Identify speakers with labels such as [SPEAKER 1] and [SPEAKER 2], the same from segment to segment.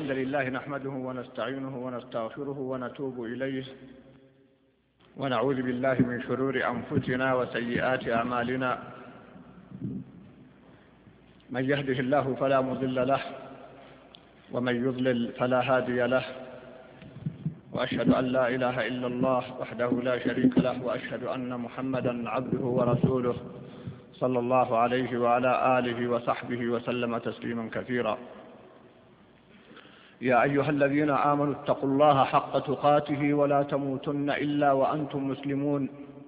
[SPEAKER 1] الحمد لله نحمده ونستعينه ونستغفره ونتوب إليه ونعوذ بالله من شرور أنفسنا وسيئات أعمالنا. من يهده الله فلا مضل له ومن يضلل فلا هادي له، وأشهد أن لا إله إلا الله وحده لا شريك له، وأشهد أن محمدا عبده ورسوله صلى الله عليه وعلى آله وصحبه وسلم تسليما كثيرا. يا أيها الذين آمنوا اتقوا الله حق تقاته ولا تموتن إلا وأنتم مسلمون.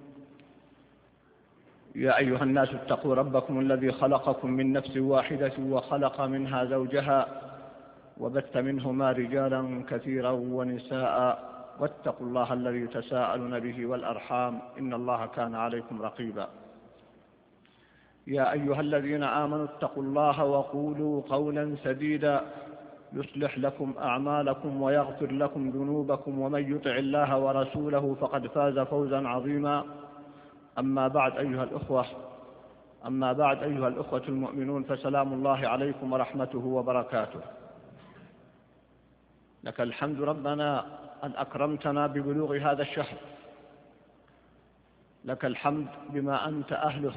[SPEAKER 1] يا أيها الناس اتقوا ربكم الذي خلقكم من نفس واحدة وخلق منها زوجها وبث منهما رجالا كثيرا ونساء، واتقوا الله الذي تساءلون به والأرحام إن الله كان عليكم رقيبا. يا أيها الذين آمنوا اتقوا الله وقولوا قولا سديدا يصلح لكم أعمالكم ويغفر لكم ذنوبكم، ومن يطع الله ورسوله فقد فاز فوزا عظيما. أما بعد أيها الأخوة المؤمنون، فسلام الله عليكم ورحمته وبركاته. لك الحمد ربنا أن أكرمتنا ببلوغ هذا الشهر، لك الحمد بما أنت أهله،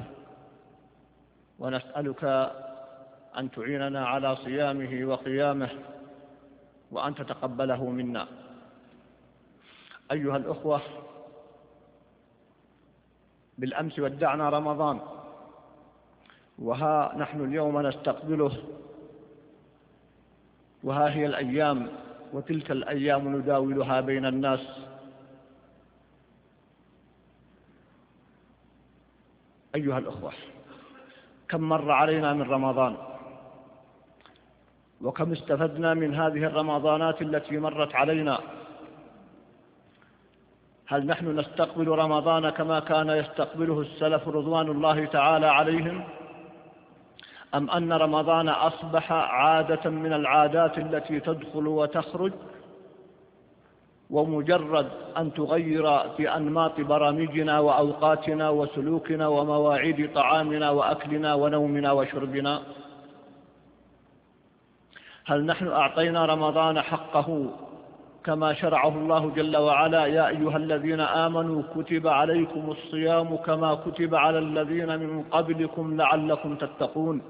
[SPEAKER 1] ونسألك أن تعيننا على صيامه وقيامه وأن تتقبله منا. أيها الأخوة، بالأمس ودعنا رمضان، وها نحن اليوم نستقبله، وها هي الأيام وتلك الأيام نداولها بين الناس. أيها الأخوة، كم مر علينا من رمضان، وكم استفدنا من هذه الرمضانات التي مرت علينا. هل نحن نستقبل رمضان كما كان يستقبله السلف رضوان الله تعالى عليهم، أم أن رمضان أصبح عادة من العادات التي تدخل وتخرج، ومجرد أن تغير في أنماط برامجنا وأوقاتنا وسلوكنا ومواعيد طعامنا وأكلنا ونومنا وشربنا؟ هل نحن أعطينا رمضان حقه كما شرعه الله جل وعلا؟ يا أيها الذين آمنوا كتب عليكم الصيام كما كتب على الذين من قبلكم لعلكم تتقون،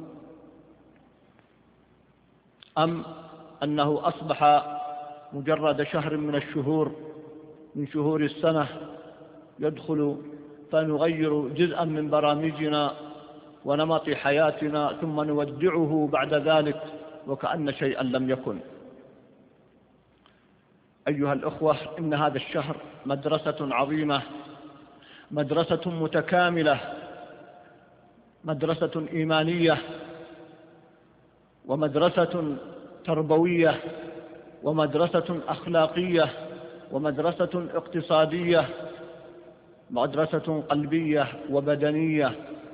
[SPEAKER 1] أم أنه أصبح مجرد شهر من شهور السنة يدخل فنغير جزءا من برامجنا ونمط حياتنا ثم نودعه بعد ذلك وكأن شيئا لم يكن؟ أيها الأخوة، إن هذا الشهر مدرسة عظيمة، مدرسة متكاملة، مدرسة إيمانية ومدرسة تربوية ومدرسة أخلاقية ومدرسة اقتصادية، مدرسة قلبية وبدنية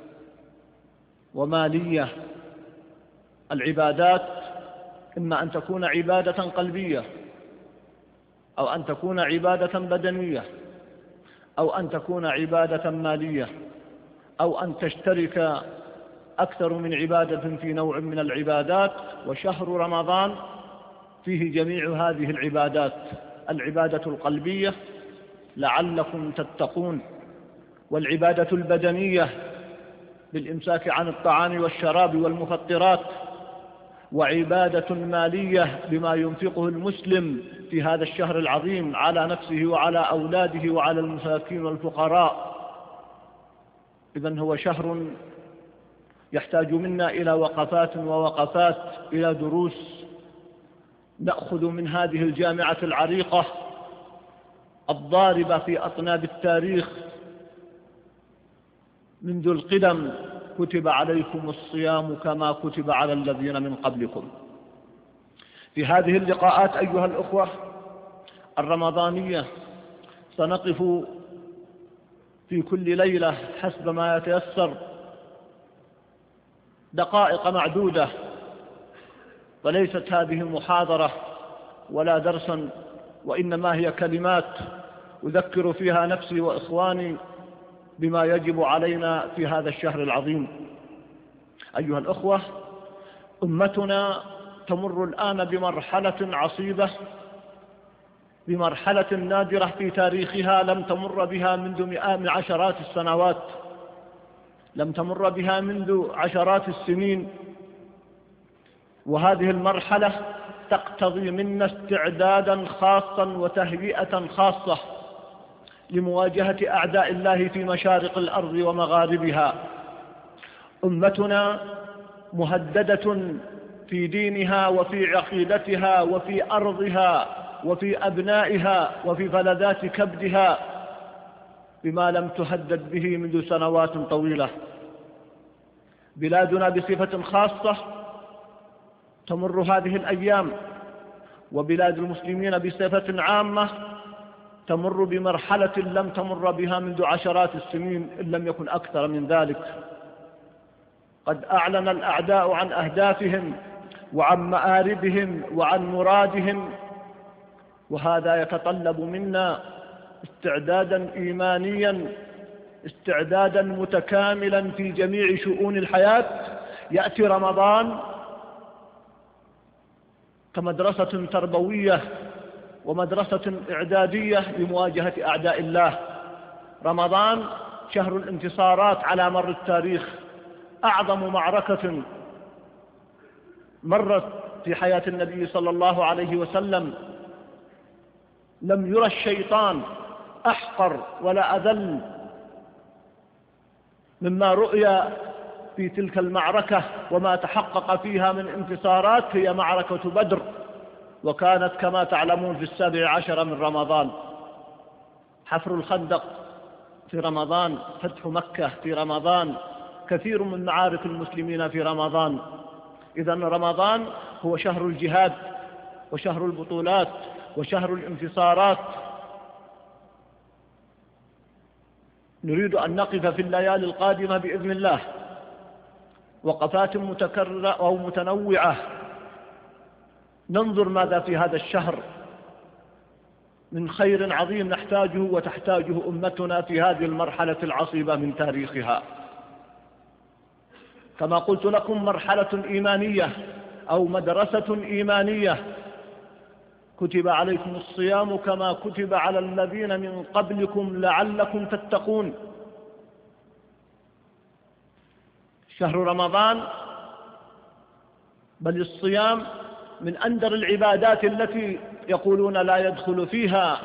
[SPEAKER 1] ومالية. العبادات إما أن تكون عبادة قلبية، أو أن تكون عبادة بدنية، أو أن تكون عبادة مالية، أو أن تشترك أكثر من عبادة في نوع من العبادات. وشهر رمضان فيه جميع هذه العبادات: العبادة القلبية لعلكم تتقون، والعبادة البدنية بالإمساك عن الطعام والشراب والمفطرات، وعبادة مالية بما ينفقه المسلم في هذا الشهر العظيم على نفسه وعلى أولاده وعلى المساكين والفقراء. إذن هو شهر يحتاج منا إلى وقفات إلى دروس نأخذ من هذه الجامعة العريقة الضاربة في أطناب التاريخ منذ القدم: كتب عليكم الصيام كما كتب على الذين من قبلكم. في هذه اللقاءات أيها الأخوة الرمضانية سنقف في كل ليلة حسب ما يتيسر دقائق معدودة، وليست هذه محاضرة ولا درسا، وإنما هي كلمات أذكر فيها نفسي وإخواني بما يجب علينا في هذا الشهر العظيم. أيها الأخوة، أمتنا تمر الآن بمرحلة عصيبة، بمرحلة نادرة في تاريخها لم تمر بها منذ عشرات السنوات، لم تمر بها منذ عشرات السنين. وهذه المرحلة تقتضي منا استعدادا خاصا وتهيئة خاصة لمواجهة أعداء الله في مشارق الأرض ومغاربها. أمتنا مهددة في دينها وفي عقيدتها وفي أرضها وفي أبنائها وفي فلذات كبدها بما لم تهدد به منذ سنوات طويلة. بلادنا بصفة خاصة تمر هذه الأيام، وبلاد المسلمين بصفة عامة تمر بمرحلة لم تمر بها منذ عشرات السنين إن لم يكن أكثر من ذلك. قد أعلن الأعداء عن أهدافهم وعن مآربهم وعن مرادهم، وهذا يتطلب منا استعدادا إيمانيا، استعدادا متكاملا في جميع شؤون الحياة. يأتي رمضان كمدرسة تربوية ومدرسة إعدادية لمواجهة أعداء الله. رمضان شهر الانتصارات على مر التاريخ، أعظم معركة مرت في حياة النبي صلى الله عليه وسلم. لم يرى الشيطان أحقر ولا أذل مما رؤي في تلك المعركة وما تحقق فيها من انتصارات. هي معركة بدر، وكانت كما تعلمون في 17 من رمضان. حفر الخندق في رمضان، فتح مكة في رمضان، كثير من معارك المسلمين في رمضان. إذن رمضان هو شهر الجهاد وشهر البطولات وشهر الانتصارات. نريد أن نقف في الليالي القادمة بإذن الله وقفات متكررة أو متنوعة، ننظر ماذا في هذا الشهر من خير عظيم نحتاجه وتحتاجه أمتنا في هذه المرحلة العصيبة من تاريخها. كما قلت لكم، مرحلة إيمانية أو مدرسة إيمانية. كتب عليكم الصيام كما كتب على الذين من قبلكم لعلكم تتقون. شهر رمضان بل الصيام من أندر العبادات التي يقولون لا يدخل فيها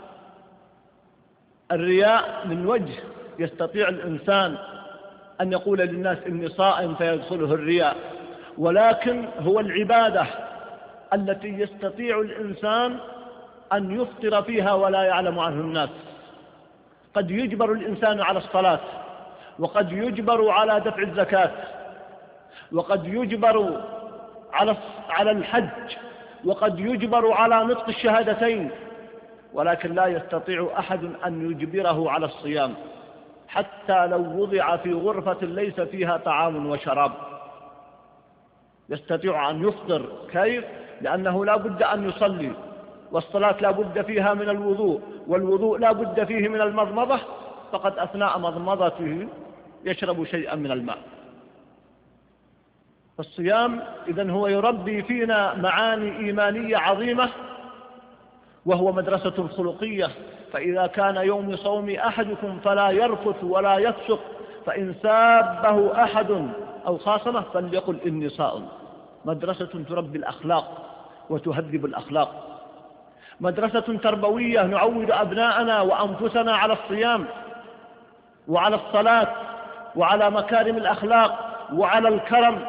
[SPEAKER 1] الرياء من وجه. يستطيع الإنسان أن يقول للناس إني صائم فيدخله الرياء، ولكن هو العبادة التي يستطيع الإنسان أن يفطر فيها ولا يعلم عنه الناس. قد يجبر الإنسان على الصلاة، وقد يجبر على دفع الزكاة، وقد يجبر على الحج، وقد يجبر على نطق الشهادتين، ولكن لا يستطيع أحد أن يجبره على الصيام حتى لو وضع في غرفة ليس فيها طعام وشراب. يستطيع أن يفطر. كيف؟ لأنه لا بد أن يصلي، والصلاة لا بد فيها من الوضوء، والوضوء لا بد فيه من المضمضة، فقد أثناء مضمضته يشرب شيئا من الماء. فالصيام إذن هو يربي فينا معاني إيمانية عظيمة، وهو مدرسة خلقية. فإذا كان يوم صوم أحدكم فلا يرفث ولا يفسق، فإن سابه أحد أو خاصمه فليقل إني صائم. مدرسة تربي الأخلاق وتهذب الأخلاق. مدرسة تربوية نعود أبناءنا وأنفسنا على الصيام وعلى الصلاة وعلى مكارم الأخلاق وعلى الكرم.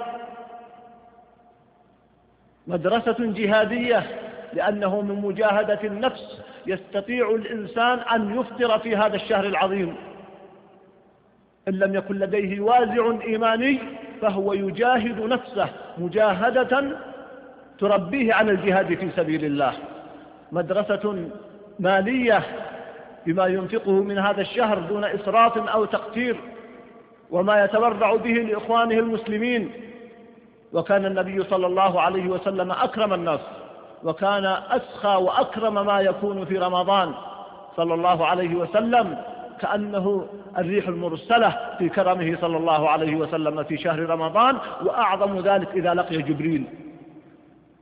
[SPEAKER 1] مدرسة جهادية، لأنه من مجاهدة النفس يستطيع الإنسان أن يفطر في هذا الشهر العظيم. إن لم يكن لديه وازع إيماني فهو يجاهد نفسه مجاهدة تربيه على الجهاد في سبيل الله. مدرسة مالية بما ينفقه من هذا الشهر دون إسراف أو تقتير، وما يتبرع به لإخوانه المسلمين. وكان النبي صلى الله عليه وسلم أكرم الناس، وكان أسخى وأكرم ما يكون في رمضان صلى الله عليه وسلم، كأنه الريح المرسلة في كرمه صلى الله عليه وسلم في شهر رمضان. وأعظم ذلك إذا لقي جبريل،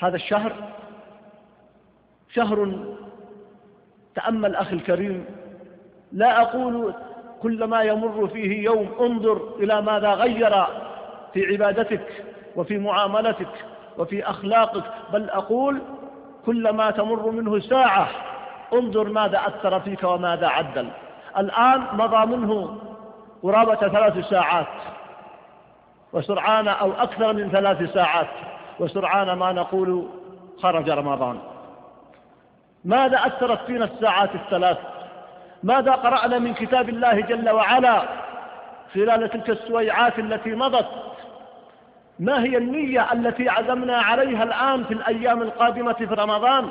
[SPEAKER 1] هذا الشهر شهر، تأمل أخي الكريم، لا أقول كلما يمر فيه يوم انظر إلى ماذا غير في عبادتك وفي معاملتك وفي أخلاقك، بل أقول كلما تمر منه ساعة انظر ماذا أثر فيك وماذا عدل. الآن مضى منه قرابة 3 ساعات وسرعان، أو أكثر من 3 ساعات وسرعان ما نقول خرج رمضان. ماذا أثرت فينا الساعات ال3؟ ماذا قرأنا من كتاب الله جل وعلا خلال تلك السويعات التي مضت؟ ما هي النية التي عزمنا عليها الآن في الأيام القادمة في رمضان؟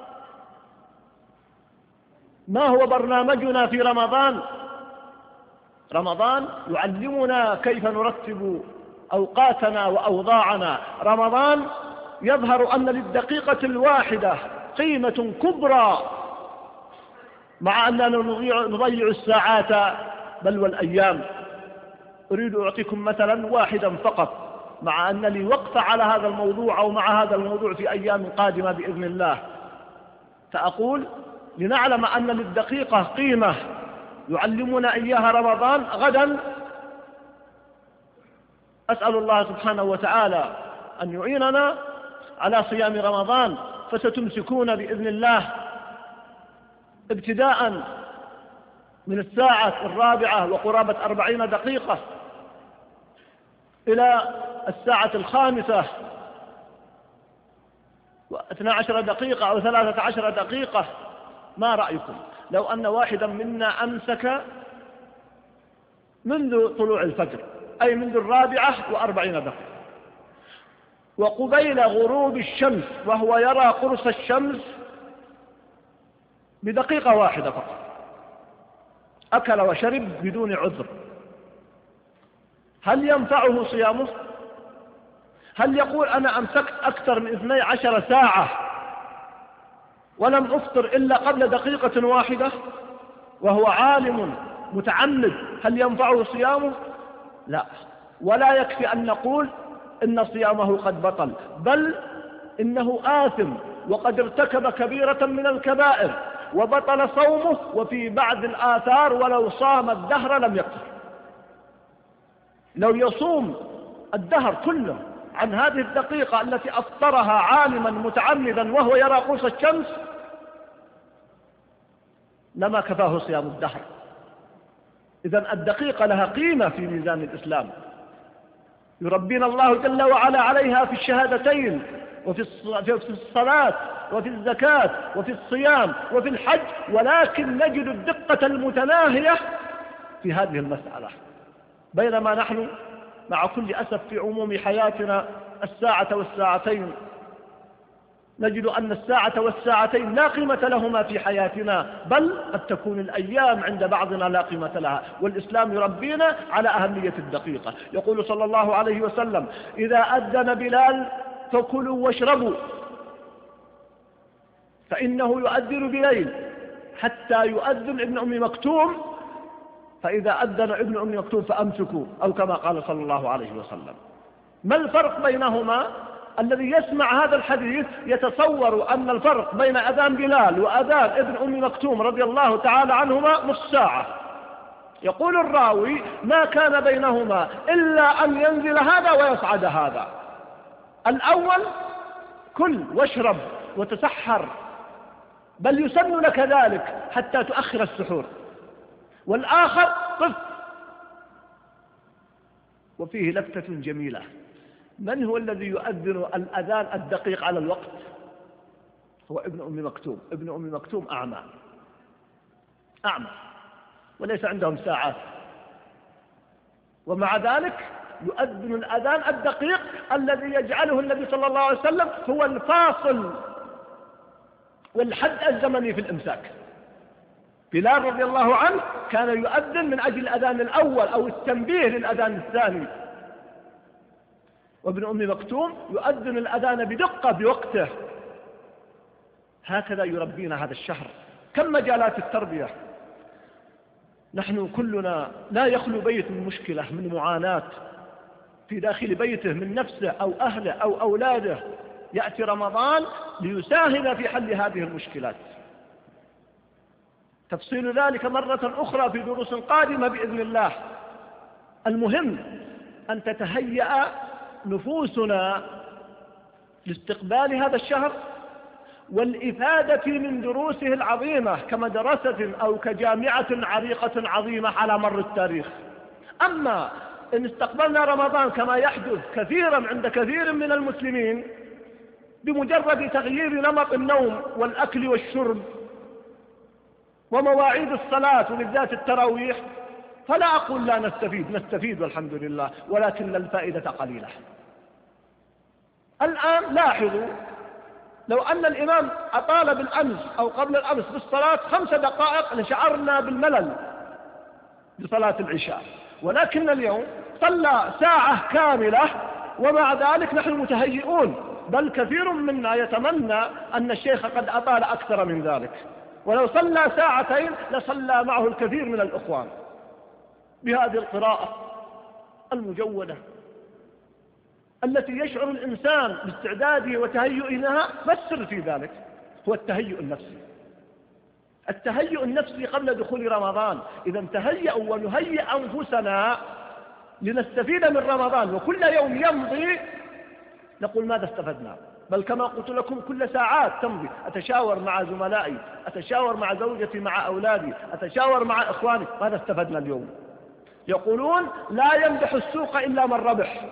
[SPEAKER 1] ما هو برنامجنا في رمضان؟ رمضان يعلمنا كيف نرتب أوقاتنا وأوضاعنا. رمضان يظهر أن للدقيقة الواحدة قيمة كبرى، مع أننا نضيع الساعات بل والأيام. أريد أعطيكم مثلا واحدا فقط، مع أن لي وقف على هذا الموضوع أو مع هذا الموضوع في أيام قادمة بإذن الله. فأقول لنعلم أن للدقيقة قيمة يعلمنا إياها رمضان. غدا أسأل الله سبحانه وتعالى أن يعيننا على صيام رمضان، فستمسكون بإذن الله ابتداء من الساعة 4 وقرابة 40 دقيقة إلى الساعة 5 و12 دقيقة أو 13 دقيقة. ما رأيكم لو أن واحدا منا أمسك منذ طلوع الفجر، أي منذ 44 دقيقة، وقبيل غروب الشمس وهو يرى قرص الشمس بدقيقة واحدة فقط أكل وشرب بدون عذر، هل ينفعه صيامه؟ هل يقول أنا أمسكت أكثر من 12 ساعة ولم أفطر إلا قبل دقيقة واحدة وهو عالم متعمد، هل ينفعه صيامه؟ لا. ولا يكفي أن نقول إن صيامه قد بطل، بل إنه آثم وقد ارتكب كبيرة من الكبائر وبطل صومه، وفي بعض الآثار ولو صام الدهر لم يكفر. لو يصوم الدهر كله عن هذه الدقيقة التي أفطرها عالما متعمدا وهو يرى قرص الشمس لما كفاه صيام الدهر. إذن الدقيقة لها قيمة في ميزان الإسلام، يربينا الله جل وعلا عليها في الشهادتين وفي الصلاة وفي الزكاة وفي الصيام وفي الحج، ولكن نجد الدقة المتناهية في هذه المسألة، بينما نحن مع كل أسف في عموم حياتنا الساعة والساعتين نجد أن الساعة والساعتين لا قيمة لهما في حياتنا، بل قد تكون الأيام عند بعضنا لا قيمة لها. والإسلام يربينا على أهمية الدقيقة. يقول صلى الله عليه وسلم: إذا أذن بلال فكلوا واشربوا فإنه يؤذن بليل حتى يؤذن ابن أم مكتوم، فإذا أذن ابن أم مكتوم فأمسكوا، أو كما قال صلى الله عليه وسلم. ما الفرق بينهما؟ الذي يسمع هذا الحديث يتصور أن الفرق بين أذان بلال وأذان ابن أم مكتوم رضي الله تعالى عنهما نص ساعة. يقول الراوي: ما كان بينهما إلا أن ينزل هذا ويصعد هذا. الأول كل واشرب وتسحر، بل يسن لك ذلك حتى تؤخر السحور، والآخر طف. وفيه لفتة جميلة: من هو الذي يؤذن الأذان الدقيق على الوقت؟ هو ابن أم مكتوم. ابن أم مكتوم أعمى وليس عندهم ساعات، ومع ذلك يؤذن الأذان الدقيق الذي يجعله النبي صلى الله عليه وسلم هو الفاصل والحد الزمني في الإمساك. بلال رضي الله عنه كان يؤذن من أجل الأذان الأول أو التنبيه للأذان الثاني، وابن أم مكتوم يؤذن الأذان بدقة بوقته. هكذا يربينا هذا الشهر. كم مجالات التربية! نحن كلنا لا يخلو بيت من مشكلة، من معاناة في داخل بيته، من نفسه أو أهله أو أولاده يأتي رمضان ليساهم في حل هذه المشكلات. تفصيل ذلك مرة أخرى في دروس قادمة بإذن الله. المهم أن تتهيأ نفوسنا لاستقبال هذا الشهر والإفادة من دروسه العظيمة كمدرسة أو كجامعة عريقة عظيمة على مر التاريخ. أما إن استقبلنا رمضان كما يحدث كثيرا عند كثير من المسلمين بمجرد تغيير نمط النوم والأكل والشرب ومواعيد الصلاة وبالذات التراويح، فلا أقول لا نستفيد والحمد لله، ولكن الفائدة قليلة. الآن لاحظوا، لو أن الإمام أطال بالأمس أو قبل الأمس بالصلاة 5 دقائق لشعرنا بالملل بصلاة العشاء، ولكن اليوم صلى ساعة كاملة ومع ذلك نحن متهيئون، بل كثير منا يتمنى أن الشيخ قد أطال أكثر من ذلك، ولو صلى 2 ساعة لصلى معه الكثير من الإخوان بهذه القراءة المجودة التي يشعر الإنسان باستعداده وتهيئه لها. ما السر في ذلك؟ هو التهيئ النفسي. التهيئ النفسي قبل دخول رمضان. إذا تهيئوا ونهيئ أنفسنا لنستفيد من رمضان، وكل يوم يمضي نقول ماذا استفدنا، بل كما قلت لكم كل ساعات تمضي أتشاور مع زملائي، أتشاور مع زوجتي، مع أولادي، أتشاور مع إخواني، ماذا استفدنا اليوم؟ يقولون لا ينبح السوق إلا من ربح.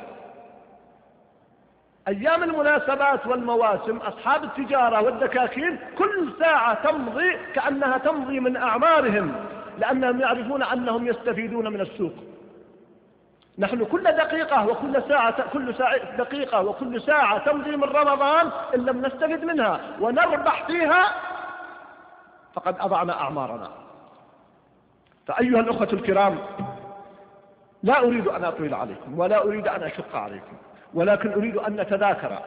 [SPEAKER 1] أيام المناسبات والمواسم أصحاب التجارة والدكاكين كل ساعة تمضي كأنها تمضي من أعمارهم، لأنهم يعرفون أنهم يستفيدون من السوق. نحن كل دقيقة وكل دقيقة وكل ساعة تمضي من رمضان إن لم نستفد منها ونربح فيها فقد أضعنا أعمارنا. فأيها الأخوة الكرام، لا أريد أن أطيل عليكم ولا أريد أن أشق عليكم، ولكن أريد أن نتذاكر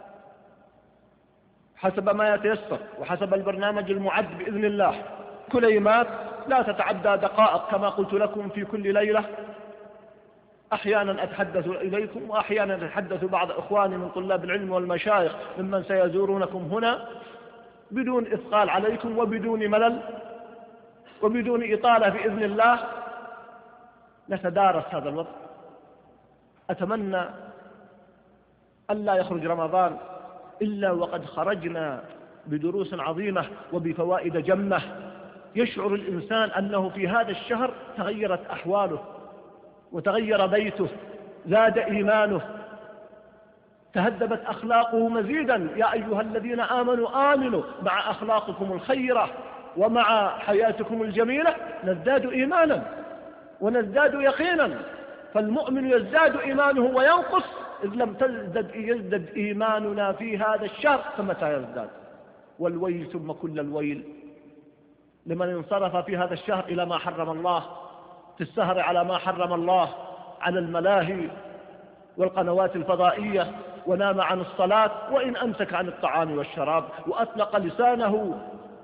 [SPEAKER 1] حسب ما يتيسر وحسب البرنامج المعد بإذن الله. كليمات لا تتعدى دقائق كما قلت لكم في كل ليلة. أحيانا أتحدث إليكم وأحيانا أتحدث بعض إخواني من طلاب العلم والمشايخ ممن سيزورونكم هنا بدون إثقال عليكم وبدون ملل وبدون إطالة بإذن الله. نتدارس هذا الوضع. أتمنى أن لا يخرج رمضان إلا وقد خرجنا بدروس عظيمة وبفوائد جمة، يشعر الإنسان أنه في هذا الشهر تغيرت أحواله وتغير بيته، زاد إيمانه، تهذبت أخلاقه مزيدا. يا أيها الذين آمنوا مع أخلاقكم الخيرة ومع حياتكم الجميلة نزداد إيمانا ونزداد يقينا. فالمؤمن يزداد إيمانه وينقص إذ لم يزدد إيماننا في هذا الشهر، فمتى يزداد؟ والويل ثم كل الويل لمن انصرف في هذا الشهر إلى ما حرم الله، في السهر على ما حرم الله، على الملاهي والقنوات الفضائية، ونام عن الصلاة، وإن أمسك عن الطعام والشراب، وأطلق لسانه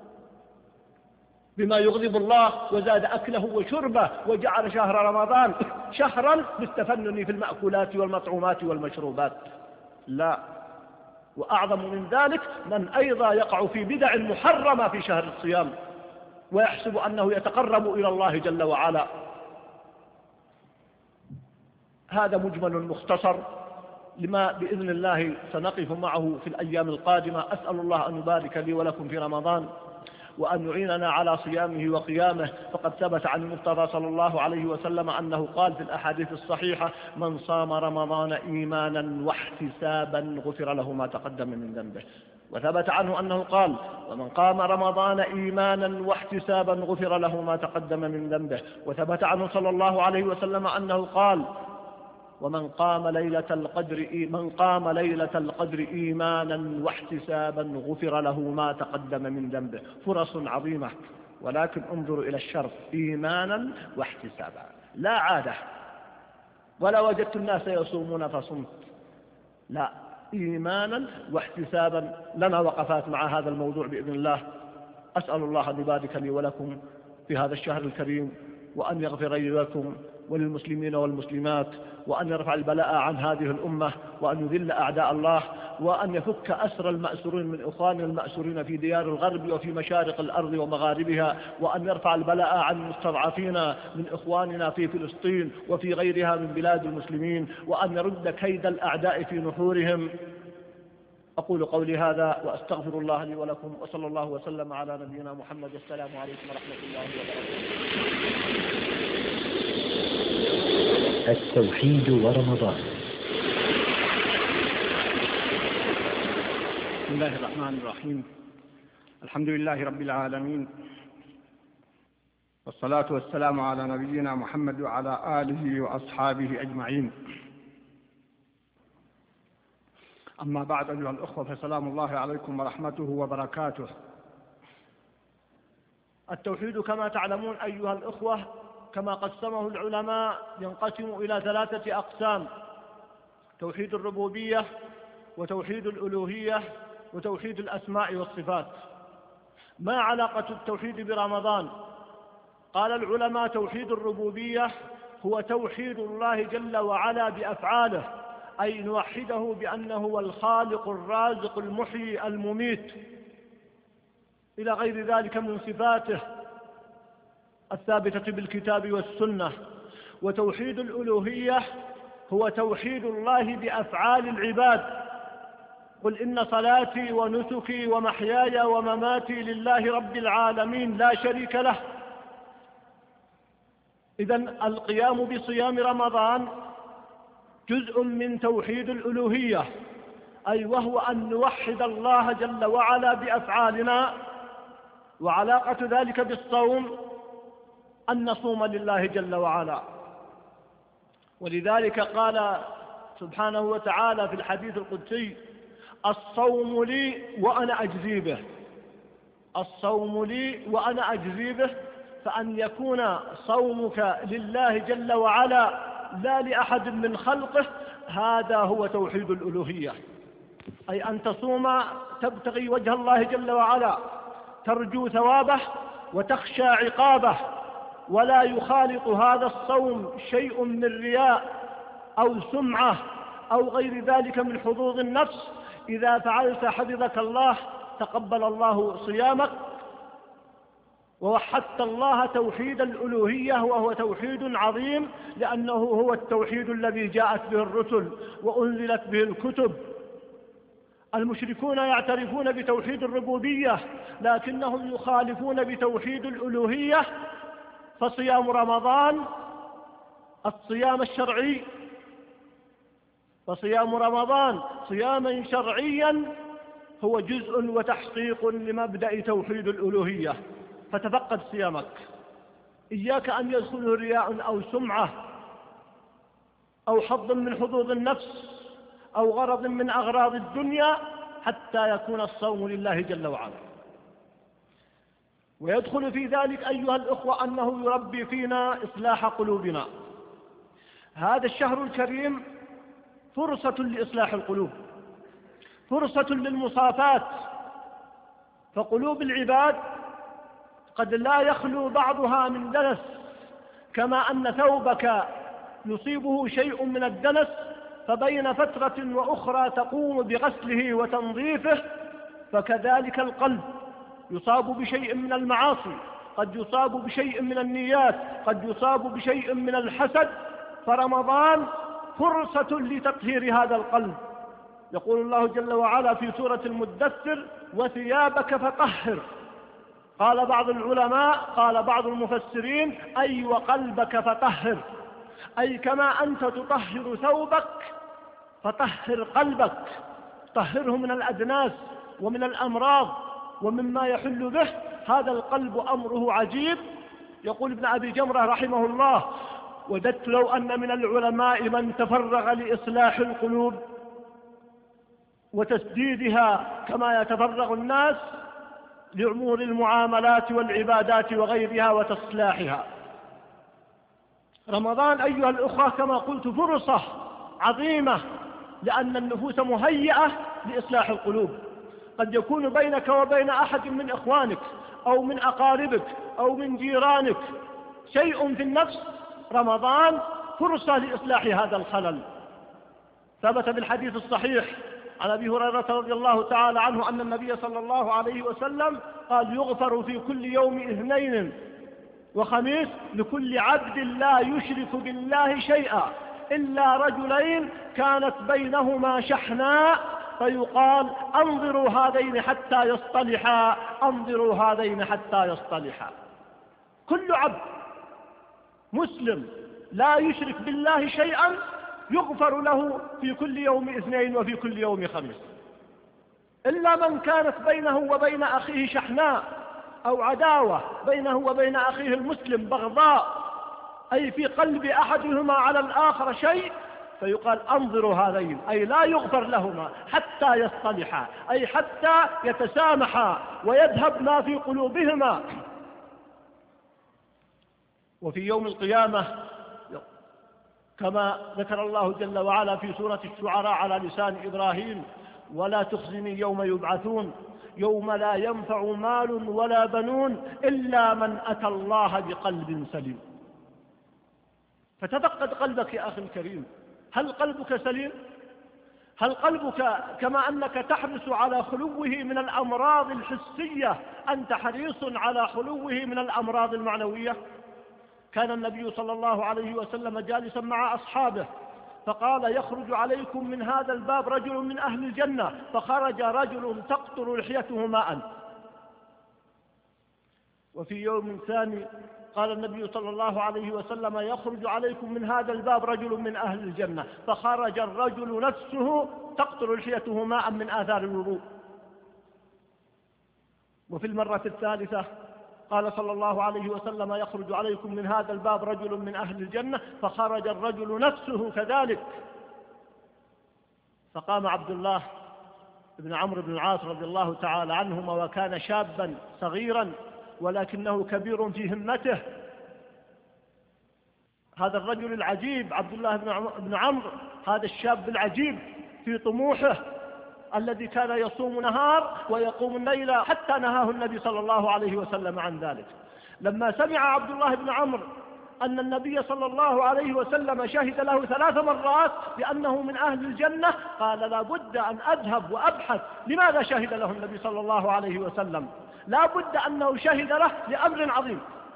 [SPEAKER 1] بما يغضب الله، وزاد أكله وشربه، وجعل شهر رمضان شهرا للتفنن في المأكولات والمطعومات والمشروبات. لا، وأعظم من ذلك من أيضا يقع في بدع محرمة في شهر الصيام ويحسب أنه يتقرب إلى الله جل وعلا. هذا مجمل مختصر لما بإذن الله سنقف معه في الأيام القادمة. أسأل الله أن يبارك لي ولكم في رمضان وأن يعيننا على صيامه وقيامه. فقد ثبت عن المصطفى صلى الله عليه وسلم أنه قال في الأحاديث الصحيحة: من صام رمضان إيمانا واحتسابا غفر له ما تقدم من ذنبه. وثبت عنه أنه قال: ومن قام رمضان إيمانا واحتسابا غفر له ما تقدم من ذنبه. وثبت عنه صلى الله عليه وسلم أنه قال: ومن قام ليلة القدر إيمانا واحتسابا غفر له ما تقدم من ذنبه. فرص عظيمة، ولكن انظروا إلى الشرط: إيمانا واحتسابا، لا عادة ولا وجدت الناس يصومون فصمت، لا، إيمانا واحتسابا. لنا وقفات مع هذا الموضوع بإذن الله. أسأل الله أن يبارك لي ولكم في هذا الشهر الكريم، وأن يغفر لي ولكم، وللمسلمين والمسلمات، وأن يرفع البلاء عن هذه الأمة، وأن يذل أعداء الله، وأن يفك أسر المأسورين من إخواننا المأسورين في ديار الغرب وفي مشارق الأرض ومغاربها، وأن يرفع البلاء عن المستضعفين من إخواننا في فلسطين وفي غيرها من بلاد المسلمين، وأن يرد كيد الأعداء في نحورهم. أقول قولي هذا وأستغفر الله لي ولكم، وصلى الله وسلم على نبينا محمد. السلام عليكم ورحمة الله وبركاته.
[SPEAKER 2] التوحيد ورمضان.
[SPEAKER 1] بسم الله الرحمن الرحيم. الحمد لله رب العالمين، والصلاة والسلام على نبينا محمد وعلى آله وأصحابه أجمعين. أما بعد، أيها الأخوة، فسلام الله عليكم ورحمته وبركاته. التوحيد كما تعلمون أيها الأخوة، كما قسمه العلماء، ينقسم إلى 3 أقسام: توحيد الربوبية، وتوحيد الألوهية، وتوحيد الأسماء والصفات. ما علاقة التوحيد برمضان؟ قال العلماء: توحيد الربوبية هو توحيد الله جل وعلا بأفعاله، أي نوحده بأنه هو الخالق الرازق المحيي المميت إلى غير ذلك من صفاته الثابتة بالكتاب والسنة. وتوحيد الألوهية هو توحيد الله بأفعال العباد: قل إن صلاتي ونسكي ومحياي ومماتي لله رب العالمين لا شريك له. إذن القيام بصيام رمضان جزء من توحيد الألوهية، أي وهو أن نوحد الله جل وعلا بأفعالنا. وعلاقة ذلك بالصوم أن نصوم لله جل وعلا، ولذلك قال سبحانه وتعالى في الحديث القدسي: الصوم لي وأنا أجزي به. الصوم لي وأنا أجزي به، فأن يكون صومك لله جل وعلا لا لأحد من خلقه، هذا هو توحيد الألوهية، أي أن تصوم تبتغي وجه الله جل وعلا، ترجو ثوابه وتخشى عقابه، ولا يخالط هذا الصوم شيء من رياء أو سمعة أو غير ذلك من حظوظ النفس. إذا فعلت حفظك الله، تقبل الله صيامك، ووحدت الله توحيد الألوهية، وهو توحيد عظيم، لأنه هو التوحيد الذي جاءت به الرسل وأنزلت به الكتب. المشركون يعترفون بتوحيد الربوبية، لكنهم يخالفون بتوحيد الألوهية. فصيام رمضان الصيام الشرعي، فصيام رمضان صياما شرعيا هو جزء وتحقيق لمبدأ توحيد الألوهية. فتفقد صيامك، إياك أن يدخله رياء أو سمعة أو حظ من حظوظ النفس أو غرض من أغراض الدنيا، حتى يكون الصوم لله جل وعلا. ويدخل في ذلك أيها الأخوة أنه يربي فينا إصلاح قلوبنا. هذا الشهر الكريم فرصة لإصلاح القلوب، فرصة للمصافات. فقلوب العباد قد لا يخلو بعضها من دنس، كما أن ثوبك يصيبه شيء من الدنس، فبين فترة وأخرى تقوم بغسله وتنظيفه، فكذلك القلب يصاب بشيء من المعاصي، قد يصاب بشيء من النيات، قد يصاب بشيء من الحسد. فرمضان فرصة لتطهير هذا القلب. يقول الله جل وعلا في سورة المدثر: وثيابك فطهر. قال بعض العلماء، قال بعض المفسرين: أي وقلبك فطهر، أي كما أنت تطهر ثوبك فطهر قلبك، طهره من الأدناس ومن الأمراض ومما يحل به. هذا القلب أمره عجيب. يقول ابن أبي جمرة رحمه الله: وددت لو أن من العلماء من تفرغ لإصلاح القلوب وتسديدها كما يتفرغ الناس لأمور المعاملات والعبادات وغيرها وتصلاحها. رمضان أيها الأخوة كما قلت فرصة عظيمة، لأن النفوس مهيئة لإصلاح القلوب. قد يكون بينك وبين أحد من إخوانك أو من أقاربك أو من جيرانك شيء في النفس، رمضان فرصة لإصلاح هذا الخلل. ثبت بالحديث الصحيح عن أبي هريرة رضي الله تعالى عنه أن النبي صلى الله عليه وسلم قال: يغفر في كل يوم اثنين وخميس لكل عبد لا يشرك بالله شيئا إلا رجلين كانت بينهما شحناء فيقال: أنظروا هذين حتى يصطلحا، أنظروا هذين حتى يصطلحا. كل عبد مسلم لا يشرك بالله شيئا يغفر له في كل يوم اثنين وفي كل يوم خميس، إلا من كانت بينه وبين أخيه شحناء أو عداوة، بينه وبين أخيه المسلم بغضاء، أي في قلب أحدهما على الآخر شيء، فيقال: أنظروا هذين، أي لا يغفر لهما حتى يصطلحا، أي حتى يتسامحا ويذهب ما في قلوبهما. وفي يوم القيامة كما ذكر الله جل وعلا في سورة الشعراء على لسان إبراهيم: ولا تخزني يوم يبعثون يوم لا ينفع مال ولا بنون إلا من أتى الله بقلب سليم. فتفقد قلبك يا أخي الكريم، هل قلبك سليم؟ هل قلبك كما أنك تحرص على خلوه من الأمراض الحسية أنت حريص على خلوه من الأمراض المعنوية؟ كان النبي صلى الله عليه وسلم جالسا مع أصحابه فقال: يخرج عليكم من هذا الباب رجل من أهل الجنة، فخرج رجل تقطر لحيته ماء. وفي يوم ثاني قال النبي صلى الله عليه وسلم: يخرج عليكم من هذا الباب رجل من أهل الجنة، فخرج الرجل نفسه تقطر لحيته ماء من آثار الوضوء. وفي المرة الثالثة قال صلى الله عليه وسلم: يخرج عليكم من هذا الباب رجل من أهل الجنة، فخرج الرجل نفسه كذلك. فقام عبد الله بن عمرو بن العاص رضي الله تعالى عنهما، وكان شابا صغيرا ولكنه كبير في همته. هذا الرجل العجيب عبد الله بن عمرو، هذا الشاب العجيب في طموحه الذي كان يصوم نهار ويقوم الليل، حتى نهاه النبي صلى الله عليه وسلم عن ذلك. لما سمع عبد الله بن عمرو أن النبي صلى الله عليه وسلم شهد له 3 مرات بأنه من أهل الجنة، قال: لا بد أن أذهب وأبحث لماذا شهد له النبي صلى الله عليه وسلم، لا بد أنه شهد له لأمر عظيم.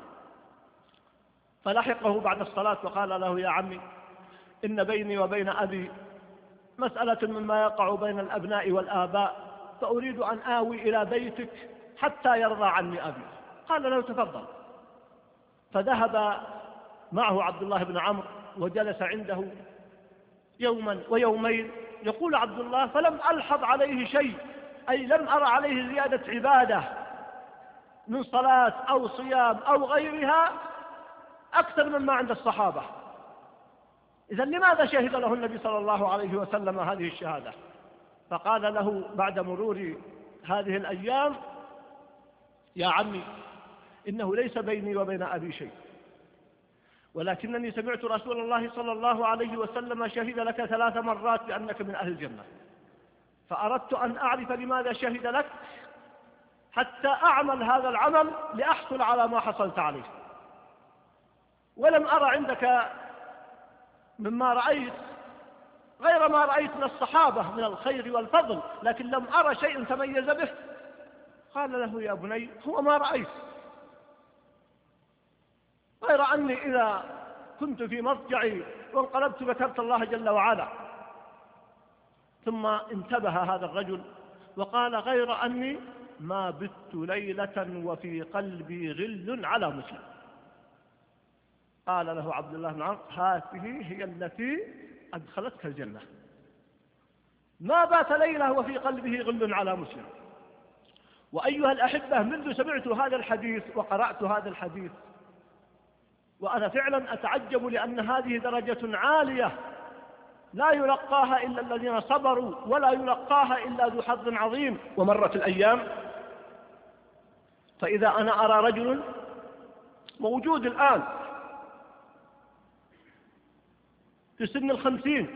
[SPEAKER 1] فلحقه بعد الصلاة وقال له: يا عمي، إن بيني وبين أبي مسألة مما يقع بين الأبناء والآباء، فأريد أن آوي إلى بيتك حتى يرضى عني أبي. قال له: تفضل. فذهب معه عبد الله بن عمرو وجلس عنده يوما ويومين. يقول عبد الله: فلم ألحظ عليه شيء، أي لم أرى عليه زيادة عبادة من صلاة أو صيام أو غيرها أكثر مما عند الصحابة. إذن لماذا شهد له النبي صلى الله عليه وسلم هذه الشهادة؟ فقال له بعد مرور هذه الأيام: يا عمي، إنه ليس بيني وبين أبي شيء، ولكنني سمعت رسول الله صلى الله عليه وسلم شهد لك 3 مرات بأنك من أهل الجنة، فأردت أن أعرف لماذا شهد لك حتى أعمل هذا العمل لأحصل على ما حصلت عليه. ولم أرى عندك مما رأيت غير ما رأيت من الصحابة من الخير والفضل، لكن لم أرى شيء تميز به. قال له: يا بني، هو ما رأيت، غير أني إذا كنت في مضجعي وانقلبت ذكرت الله جل وعلا. ثم انتبه هذا الرجل وقال: غير أني ما بت ليلة وفي قلبي غل على مسلم. قال له عبد الله بن عمرو: هذه هي التي أدخلتك الجنة. ما بات ليلة وفي قلبه غل على مسلم. وأيها الأحبة، منذ سمعت هذا الحديث وقرأت هذا الحديث وأنا فعلا أتعجب، لأن هذه درجة عالية لا يلقاها إلا الذين صبروا، ولا يلقاها إلا ذو حظ عظيم. ومرت الأيام فإذا أنا أرى رجل موجود الآن في سن 50،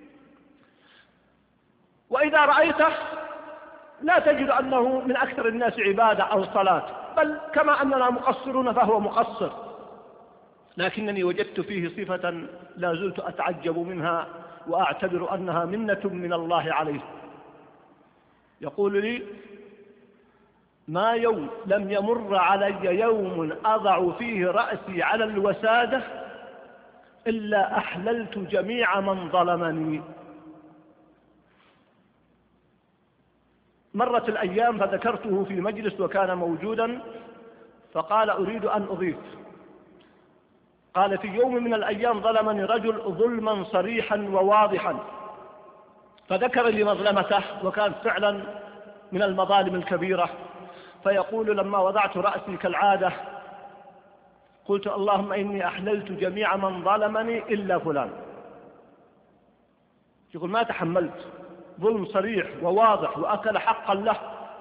[SPEAKER 1] وإذا رأيته لا تجد أنه من أكثر الناس عبادة أو صلاة، بل كما أننا مقصرون فهو مقصر. لكنني وجدت فيه صفة لا زلت أتعجب منها وأعتبر أنها منة من الله عليه. يقول لي: ما يوم لم يمر علي يوم أضع فيه رأسي على الوسادة إلا أحللت جميع من ظلمني. مرت الأيام فذكرته في مجلس وكان موجودا، فقال: أريد أن أضيف. قال: في يوم من الأيام ظلمني رجل ظلما صريحا وواضحا، فذكر لي مظلمته، وكانت فعلا من المظالم الكبيرة. فيقول: لما وضعت رأسي كالعادة قلت: اللهم إني أحللت جميع من ظلمني إلا فلان. يقول: ما تحملت ظلم صريح وواضح وأكل حقا له.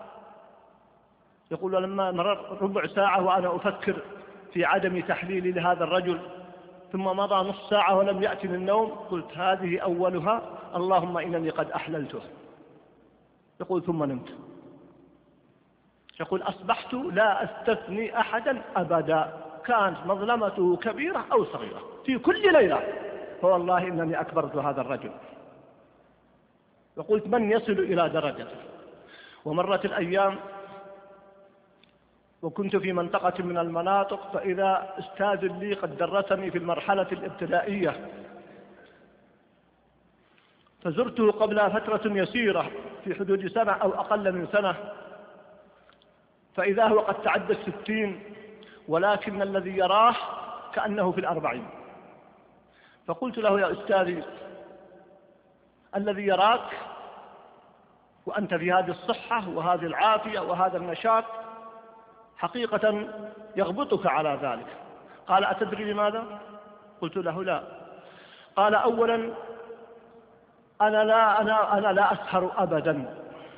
[SPEAKER 1] يقول: لما مرر ربع ساعة وأنا أفكر في عدم تحليلي لهذا الرجل، ثم مضى نصف ساعة ولم يأتني النوم، قلت: هذه أولها، اللهم إنني قد أحللته. يقول: ثم نمت. يقول: أصبحت لا أستثني أحدا أبدا، كانت مظلمته كبيرة أو صغيرة في كل ليلة، فوالله إنني أكبرت هذا الرجل. وقلت: من يصل إلى درجته؟ ومرت الأيام وكنت في منطقة من المناطق، فإذا أستاذ لي قد درسني في المرحلة الابتدائية، فزرته قبل فترة يسيرة في حدود سنة أو أقل من سنة، فإذا هو قد تعدى 60، ولكن الذي يراه كأنه في 40. فقلت له: يا أستاذي، الذي يراك وأنت في هذه الصحة وهذه العافية وهذا النشاط حقيقة يغبطك على ذلك. قال: أتدري لماذا؟ قلت له: لا. قال: أولا أنا لا أسهر أبدا،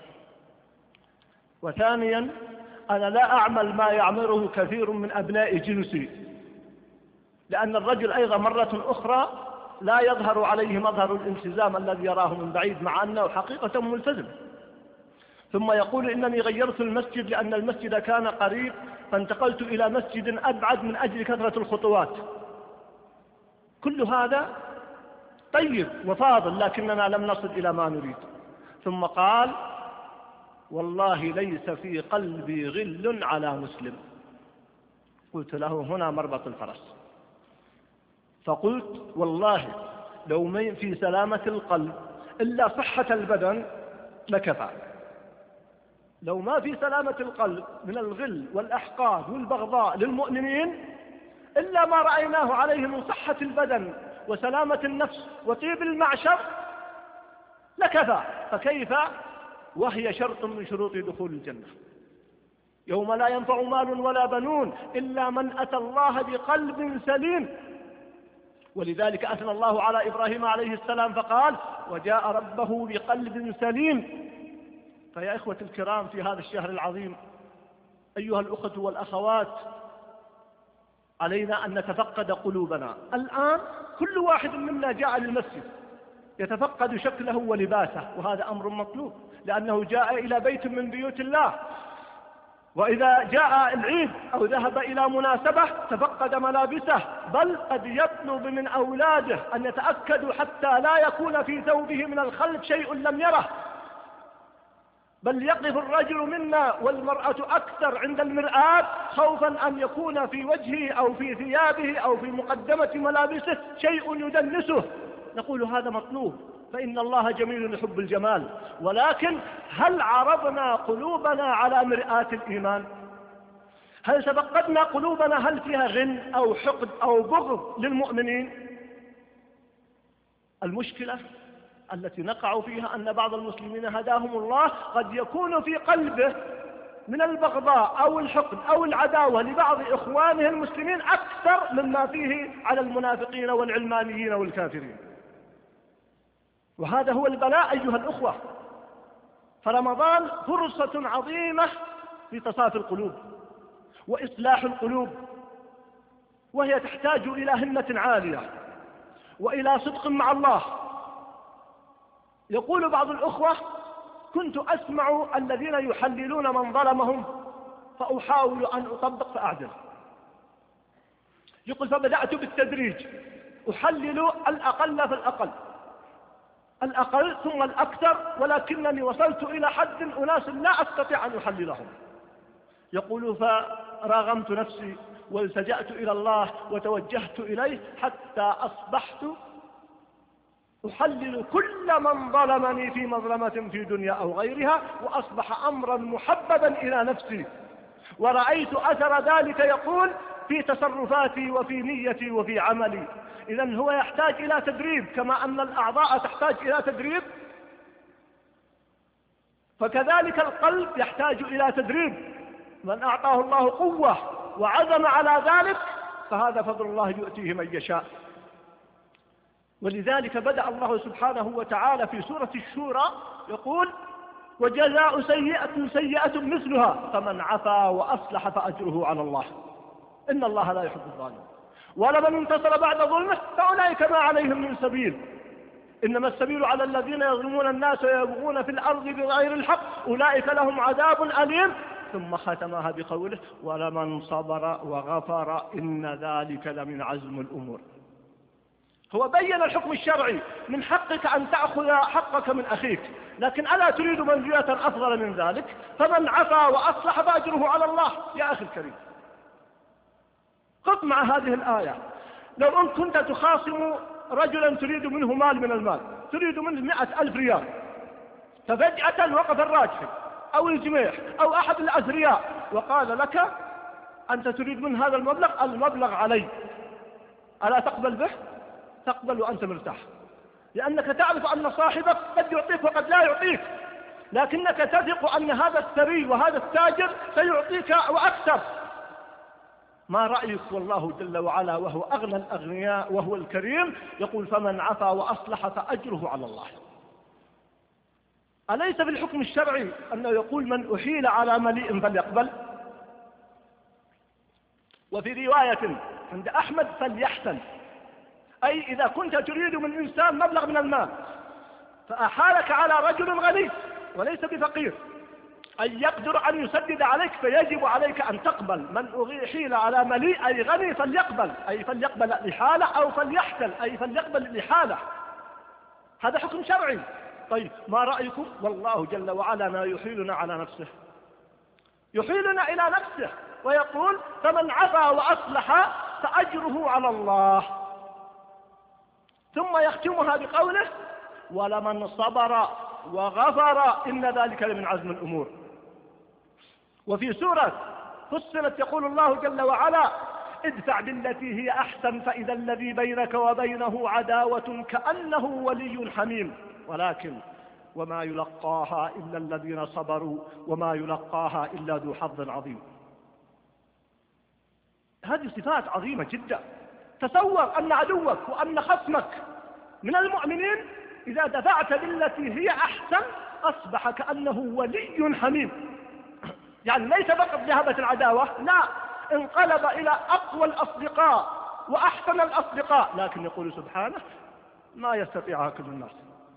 [SPEAKER 1] وثانيا أنا لا أعمل ما يعمله كثير من أبناء جنسي، لأن الرجل أيضا مرة أخرى لا يظهر عليه مظهر الالتزام الذي يراه من بعيد، مع أنه حقيقة ملتزم. ثم يقول: إنني غيرت المسجد لأن المسجد كان قريب، فانتقلت إلى مسجد أبعد من أجل كثرة الخطوات. كل هذا طيب وفاضل، لكننا لم نصل إلى ما نريد. ثم قال: والله ليس في قلبي غل على مسلم. قلت له: هنا مربط الفرس. فقلت: والله لو ما في سلامة القلب إلا صحة البدن لكفى. لو ما في سلامة القلب من الغل والأحقاد والبغضاء للمؤمنين إلا ما رأيناه عليه من صحة البدن وسلامة النفس وطيب المعشر لكفى، فكيف وهي شرط من شروط دخول الجنة. يوم لا ينفع مال ولا بنون إلا من أتى الله بقلب سليم. ولذلك أثنى الله على إبراهيم عليه السلام فقال: وجاء ربه بقلب سليم. فيا إخوة الكرام، في هذا الشهر العظيم أيها الأخوة والأخوات، علينا أن نتفقد قلوبنا. الآن كل واحد منا جاء للمسجد يتفقد شكله ولباسه، وهذا أمر مطلوب، لأنه جاء إلى بيت من بيوت الله. وإذا جاء العيد أو ذهب إلى مناسبة تفقد ملابسه، بل قد يطلب من أولاده أن يتأكدوا حتى لا يكون في ثوبه من الخلف شيء لم يره، بل يقف الرجل منا والمرأة أكثر عند المرآة خوفا أن يكون في وجهه أو في ثيابه أو في مقدمة ملابسه شيء يدنسه. نقول هذا مطلوب، فإن الله جميل يحب الجمال، ولكن هل عرضنا قلوبنا على مرآة الإيمان؟ هل تفقدنا قلوبنا هل فيها غل أو حقد أو بغض للمؤمنين؟ المشكلة التي نقع فيها أن بعض المسلمين هداهم الله قد يكون في قلبه من البغضاء أو الحقد أو العداوة لبعض إخوانه المسلمين أكثر مما فيه على المنافقين والعلمانيين والكافرين. وهذا هو البلاء أيها الأخوة. فرمضان فرصة عظيمة في تصافي القلوب وإصلاح القلوب، وهي تحتاج إلى همة عالية وإلى صدق مع الله. يقول بعض الأخوة: كنت أسمع الذين يحللون من ظلمهم فأحاول أن أطبق فأعدل.
[SPEAKER 3] يقول فبدأت بالتدريج أحلل الأقل فالأقل، الأقل ثم الأكثر، ولكنني وصلت إلى حد أناس لا أستطيع أن أحللهم. يقول فراغمت نفسي والتجأت إلى الله وتوجهت إليه حتى أصبحت أحلل كل من ظلمني في مظلمة في دنيا أو غيرها، وأصبح أمرا محببا إلى نفسي، ورأيت أثر ذلك يقول في تصرفاتي وفي نيتي وفي عملي. إذن هو يحتاج إلى تدريب، كما أن الأعضاء تحتاج إلى تدريب، فكذلك القلب يحتاج إلى تدريب. من أعطاه الله قوة وعزم على ذلك فهذا فضل الله يؤتيه من يشاء. ولذلك بدأ الله سبحانه وتعالى في سورة الشورى يقول وجزاء سيئة سيئة مثلها فمن عفا وأصلح فأجره على الله إن الله لا يحب الظالمين ولمن انتصر بعد ظلمه فأولئك ما عليهم من سبيل إنما السبيل على الذين يظلمون الناس ويبغون في الأرض بغير الحق أولئك لهم عذاب أليم. ثم ختمها بقوله ولمن صبر وغفر إن ذلك لمن عزم الأمور. هو بين الحكم الشرعي من حقك أن تأخذ حقك من أخيك، لكن ألا تريد منزلة أفضل من ذلك؟ فمن عفا وأصلح فأجره على الله. يا أخي الكريم قف مع هذه الآية. لو أن كنت تخاصم رجلا تريد منه مال من المال، تريد منه 100,000 ريال، ففجأة وقف الراجحي أو الجميح أو أحد الأثرياء وقال لك أنت تريد من هذا المبلغ علي، ألا تقبل به؟ تقبل وأنت مرتاح، لأنك تعرف أن صاحبك قد يعطيك وقد لا يعطيك، لكنك تثق أن هذا الثري وهذا التاجر سيعطيك وأكثر. ما رأيك والله جل وعلا وهو أغنى الأغنياء وهو الكريم يقول فمن عفا وأصلح فأجره على الله. أليس في الحكم الشرعي أنه يقول من أحيل على مليء فليقبل؟ وفي رواية عند أحمد فليحسن، أي إذا كنت تريد من إنسان مبلغ من المال فأحالك على رجل غني وليس بفقير أن يقدر أن يسدد عليك، فيجب عليك أن تقبل. من أحيل على مليء أي غني فليقبل، أي فليقبل الإحالة، أو فليحسن أي فليقبل الإحالة. هذا حكم شرعي. طيب ما رأيكم؟ والله جل وعلا ما يحيلنا على نفسه، يحيلنا إلى نفسه ويقول فمن عفا وأصلح فأجره على الله، ثم يختمها بقوله ولمن صبر وغفر إن ذلك لمن عزم الأمور. وفي سورة فصلت يقول الله جل وعلا ادفع بالتي هي أحسن فإذا الذي بينك وبينه عداوة كأنه ولي حميم ولكن وما يلقاها إلا الذين صبروا وما يلقاها إلا ذو حظ عظيم. هذه صفات عظيمة جدا. تصور أن عدوك وأن خصمك من المؤمنين إذا دفعت بالتي هي أحسن أصبح كأنه ولي حميم، يعني ليس فقط ذهبت العداوة، لا، انقلب إلى أقوى الأصدقاء وأحسن الأصدقاء. لكن يقول سبحانه ما يستطيعها كل الناس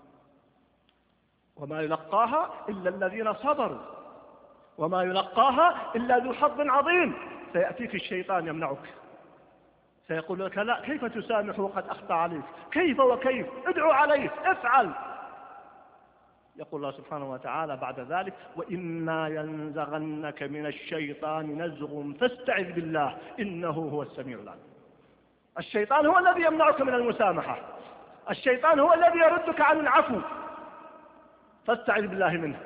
[SPEAKER 3] وما يلقاها إلا الذين صبروا وما يلقاها إلا ذو حظ عظيم. سيأتيك الشيطان يمنعك، سيقول لك لا، كيف تسامح وقد أخطأ عليك؟ كيف وكيف؟ ادعو عليه، افعل. يقول الله سبحانه وتعالى بعد ذلك وإما ينزغنك من الشيطان نزغ فاستعذ بالله إنه هو السميع العليم. الشيطان هو الذي يمنعك من المسامحة، الشيطان هو الذي يردك عن العفو، فاستعذ بالله منه.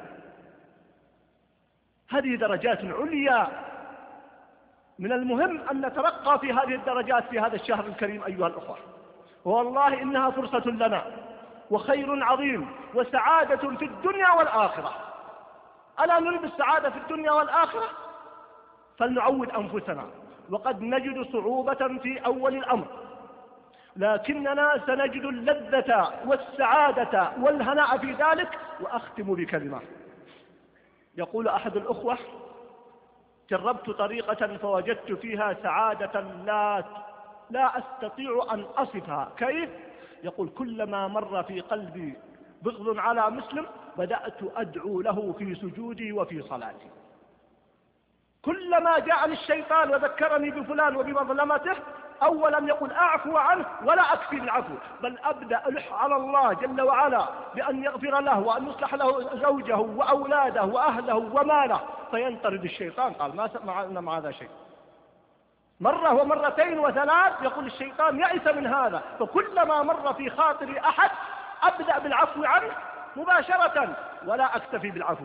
[SPEAKER 3] هذه درجات عليا، من المهم أن نترقى في هذه الدرجات في هذا الشهر الكريم أيها الأخوة، والله إنها فرصة لنا وخير عظيم وسعادة في الدنيا والآخرة. ألا نريد السعادة في الدنيا والآخرة؟ فلنعود أنفسنا، وقد نجد صعوبة في أول الأمر، لكننا سنجد اللذة والسعادة والهناء في ذلك. وأختم بكلمة، يقول أحد الأخوة جربت طريقة فوجدت فيها سعادة لا أستطيع أن أصفها. كيف؟ يقول كلما مر في قلبي بغض على مسلم بدأت أدعو له في سجودي وفي صلاتي. كلما جاءني الشيطان وذكرني بفلان وبمظلمته أولا يقول أعفو عنه ولا أكفي بالعفو، بل أبدأ ألح على الله جل وعلا بأن يغفر له وأن يصلح له زوجه وأولاده وأهله وماله، فينطرد الشيطان. قال ما سمعنا مع هذا شيء. مرة ومرتين وثلاث يقول الشيطان يئس من هذا، فكلما مر في خاطر أحد أبدأ بالعفو عنه مباشرة ولا أكتفي بالعفو،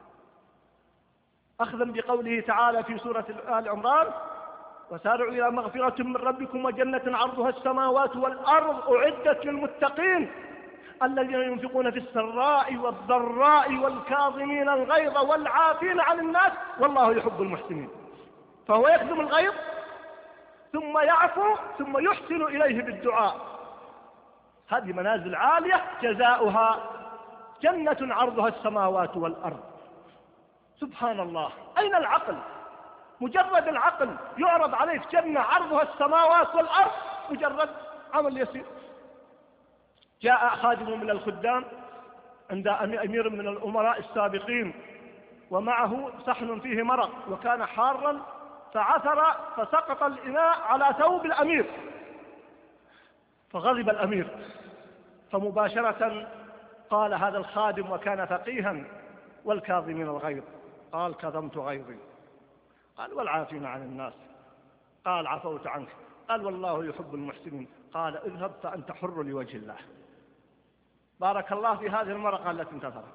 [SPEAKER 3] أخذا بقوله تعالى في سورة آل عمران: وسارعوا إلى مغفرة من ربكم وجنة عرضها السماوات والأرض أعدت للمتقين الذين ينفقون في السراء والضراء والكاظمين الغيظ والعافين عن الناس والله يحب المحسنين. فهو يكظم الغيظ ثم يعفو ثم يحسن إليه بالدعاء. هذه منازل عالية جزاؤها جنة عرضها السماوات والأرض. سبحان الله، أين العقل؟ مجرد العقل يعرض عليك جنة عرضها السماوات والأرض، مجرد عمل يسير. جاء خادم من الخدام عند أمير من الأمراء السابقين ومعه صحن فيه مرق وكان حارا، فعثر فسقط الإناء على ثوب الأمير، فغضب الأمير، فمباشرة قال هذا الخادم وكان فقيها: والكاظمين الغيظ. قال: كظمت غيظي. قال: والعافين عن الناس. قال: عفوت عنك. قال: والله يحب المحسنين. قال: اذهب فأنت حر لوجه الله. بارك الله في هذه المرقة التي انتثرت.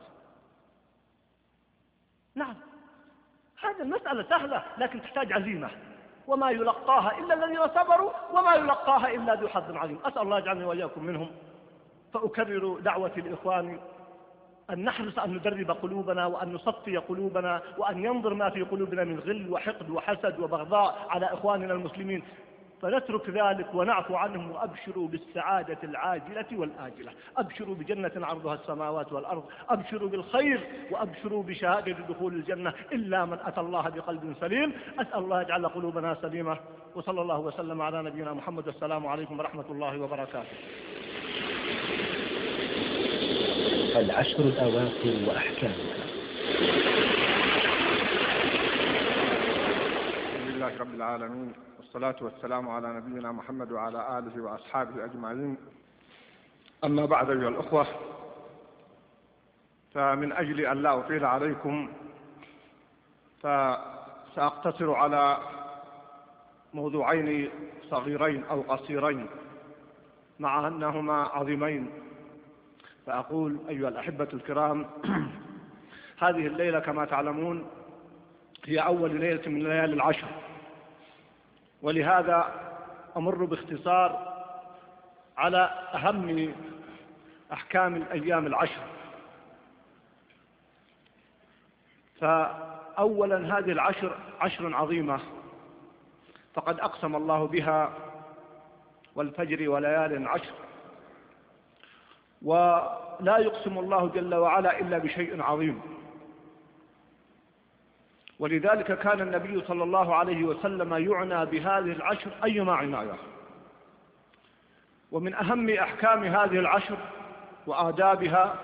[SPEAKER 3] نعم، هذه المسألة سهلة لكن تحتاج عزيمة، وما يلقاها إلا الذين صبروا وما يلقاها إلا ذو حظ عظيم. أسأل الله يجعلني وإياكم منهم. فأكرر دعوتي لإخواني أن نحرص أن ندرب قلوبنا وأن نصفي قلوبنا وأن ينظر ما في قلوبنا من غل وحقد وحسد وبغضاء على إخواننا المسلمين، فنترك ذلك ونعفو عنهم. وأبشروا بالسعادة العاجلة والآجلة، أبشروا بجنة عرضها السماوات والأرض، أبشروا بالخير وأبشروا بشهادة دخول الجنة إلا من أتى الله بقلب سليم. أسأل الله يجعل قلوبنا سليمة، وصلى الله وسلم على نبينا محمد. والسلام عليكم ورحمة الله وبركاته.
[SPEAKER 2] العشر الأواخر وأحكامها.
[SPEAKER 4] الحمد لله رب العالمين، والصلاة والسلام على نبينا محمد وعلى آله وأصحابه أجمعين. أما بعد أيها الأخوة، فمن أجل أن لا أطيل عليكم فسأقتصر على موضوعين صغيرين أو قصيرين مع أنهما عظيمين. فأقول أيها الأحبة الكرام، هذه الليلة كما تعلمون هي أول ليلة من ليالي العشر، ولهذا أمر باختصار على أهم أحكام الأيام العشر. فأولا هذه العشر عشر عظيمة، فقد أقسم الله بها: والفجر وليال عشر. ولا يقسم الله جل وعلا إلا بشيء عظيم، ولذلك كان النبي صلى الله عليه وسلم يعنى بهذه العشر أيما عناية. ومن أهم أحكام هذه العشر وآدابها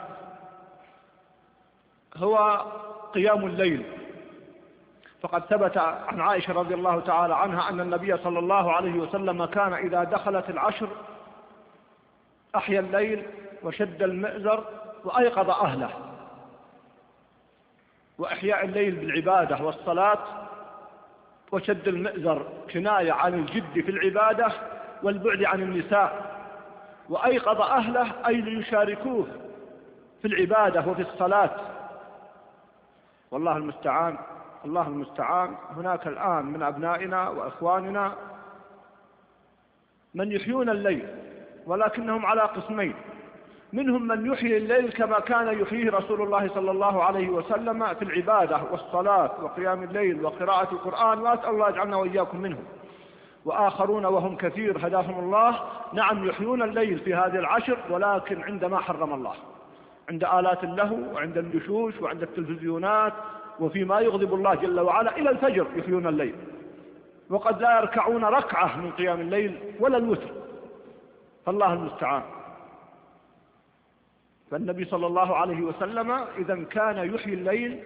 [SPEAKER 4] هو قيام الليل، فقد ثبت عن عائشة رضي الله تعالى عنها أن النبي صلى الله عليه وسلم كان إذا دخلت العشر أحيا الليل وشد المئزر وأيقظ أهله. وإحياء الليل بالعبادة والصلاة، وشد المئزر كناية عن الجد في العبادة والبعد عن النساء، وأيقظ أهله أي ليشاركوه في العبادة وفي الصلاة. والله المستعان، الله المستعان. هناك الآن من أبنائنا وإخواننا من يحيون الليل، ولكنهم على قسمين: منهم من يحيي الليل كما كان يحييه رسول الله صلى الله عليه وسلم في العبادة والصلاة وقيام الليل وقراءة القرآن، وأسأل الله يجعلنا وإياكم منهم. وآخرون وهم كثير هداهم الله، نعم يحيون الليل في هذه العشر، ولكن عندما حرم الله، عند آلات اللهو وعند الدشوش وعند التلفزيونات وفيما يغضب الله جل وعلا إلى الفجر يحيون الليل، وقد لا يركعون ركعة من قيام الليل ولا الوتر، فالله المستعان. فالنبي صلى الله عليه وسلم إذا كان يحيي الليل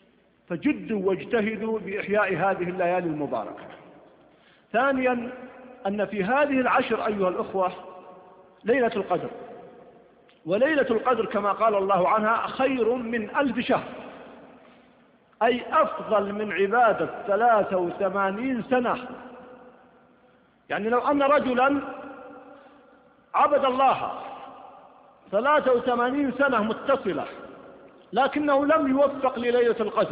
[SPEAKER 4] فجدوا واجتهدوا بإحياء هذه الليالي المباركة. ثانيا
[SPEAKER 3] أن في هذه العشر أيها الأخوة ليلة القدر، وليلة القدر كما قال الله عنها خير من 1000 شهر، أي أفضل من عبادة 83 سنة. يعني لو أن رجلا عبد الله 83 سنة متصلة لكنه لم يوفق لليلة القدر،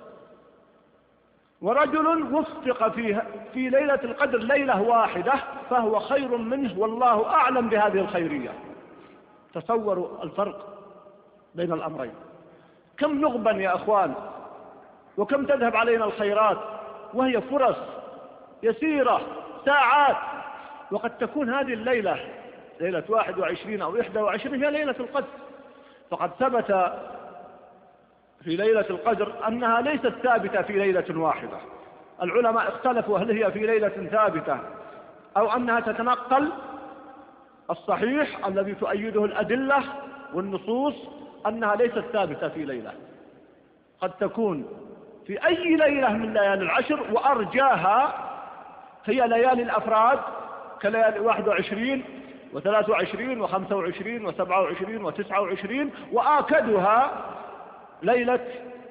[SPEAKER 3] ورجل وفق في ليلة القدر ليلة واحدة فهو خير منه، والله أعلم بهذه الخيرية. تصوروا الفرق بين الأمرين. كم نغبن يا أخوان، وكم تذهب علينا الخيرات وهي فرص يسيرة ساعات، وقد تكون هذه الليلة ليلة 21 أو 21 هي ليلة القدر. فقد ثبت في ليلة القدر أنها ليست ثابتة في ليلة واحدة. العلماء اختلفوا هل هي في ليلة ثابتة أو أنها تتنقل. الصحيح الذي تؤيده الأدلة والنصوص أنها ليست ثابتة في ليلة، قد تكون في أي ليلة من ليالي العشر، وأرجاها هي ليالي الأفراد كليالي 21 و23 و25 و27 و29، وآكدها ليلة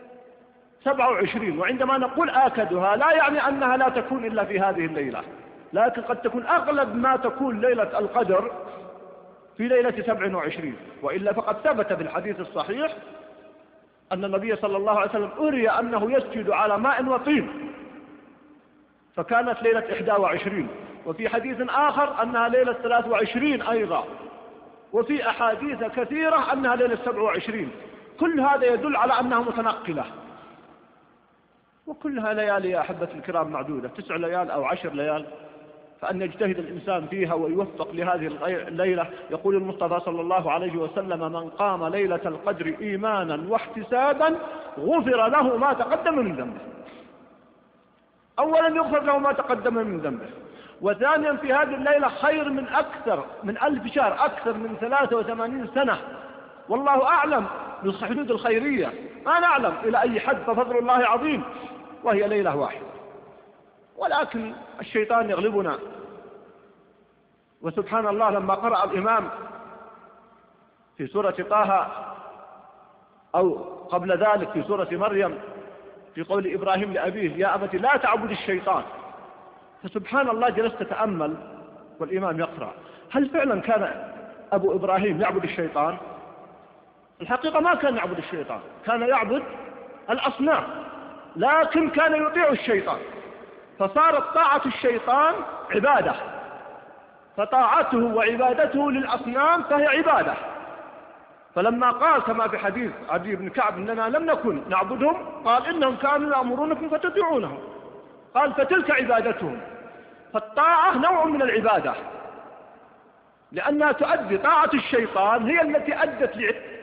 [SPEAKER 3] 27. وعندما نقول آكدها لا يعني أنها لا تكون إلا في هذه الليلة، لكن قد تكون أغلب ما تكون ليلة القدر في ليلة 27. وإلا فقد ثبت في الحديث الصحيح أن النبي صلى الله عليه وسلم أري أنه يسجد على ماء وطين، فكانت ليلة 21. وفي حديث آخر أنها ليلة 23 أيضا، وفي أحاديث كثيرة أنها ليلة 27. كل هذا يدل على أنها متنقلة، وكلها ليالي يا أحبة الكرام معدودة، 9 ليال أو 10 ليال، فأن يجتهد الإنسان فيها ويوفق لهذه الليلة. يقول المصطفى صلى الله عليه وسلم: من قام ليلة القدر إيمانا واحتسابا غفر له ما تقدم من ذنبه. أولا يغفر له ما تقدم من ذنبه، وثانيا في هذه الليلة خير من أكثر من 1000 شهر، أكثر من 83 سنة. والله أعلم بالحدود الخيرية، ما نعلم إلى أي حد، ففضل الله عظيم، وهي ليلة واحدة. ولكن الشيطان يغلبنا. وسبحان الله لما قرأ الإمام في سورة طه أو قبل ذلك في سورة مريم في قول إبراهيم لأبيه: يا أبت لا تعبد الشيطان، فسبحان الله جلست أتأمل والإمام يقرأ، هل فعلا كان أبو إبراهيم يعبد الشيطان؟ الحقيقة ما كان يعبد الشيطان، كان يعبد الأصنام، لكن كان يطيع الشيطان، فصارت طاعة الشيطان عبادة، فطاعته وعبادته للأصنام فهي عبادة. فلما قال كما في حديث عدي بن كعب: إننا لم نكن نعبدهم، قال: إنهم كانوا يأمرونكم فتطيعونهم، قال: فتلك عبادتهم. فالطاعة نوع من العبادة، لأنها تؤدي، طاعة الشيطان هي التي أدت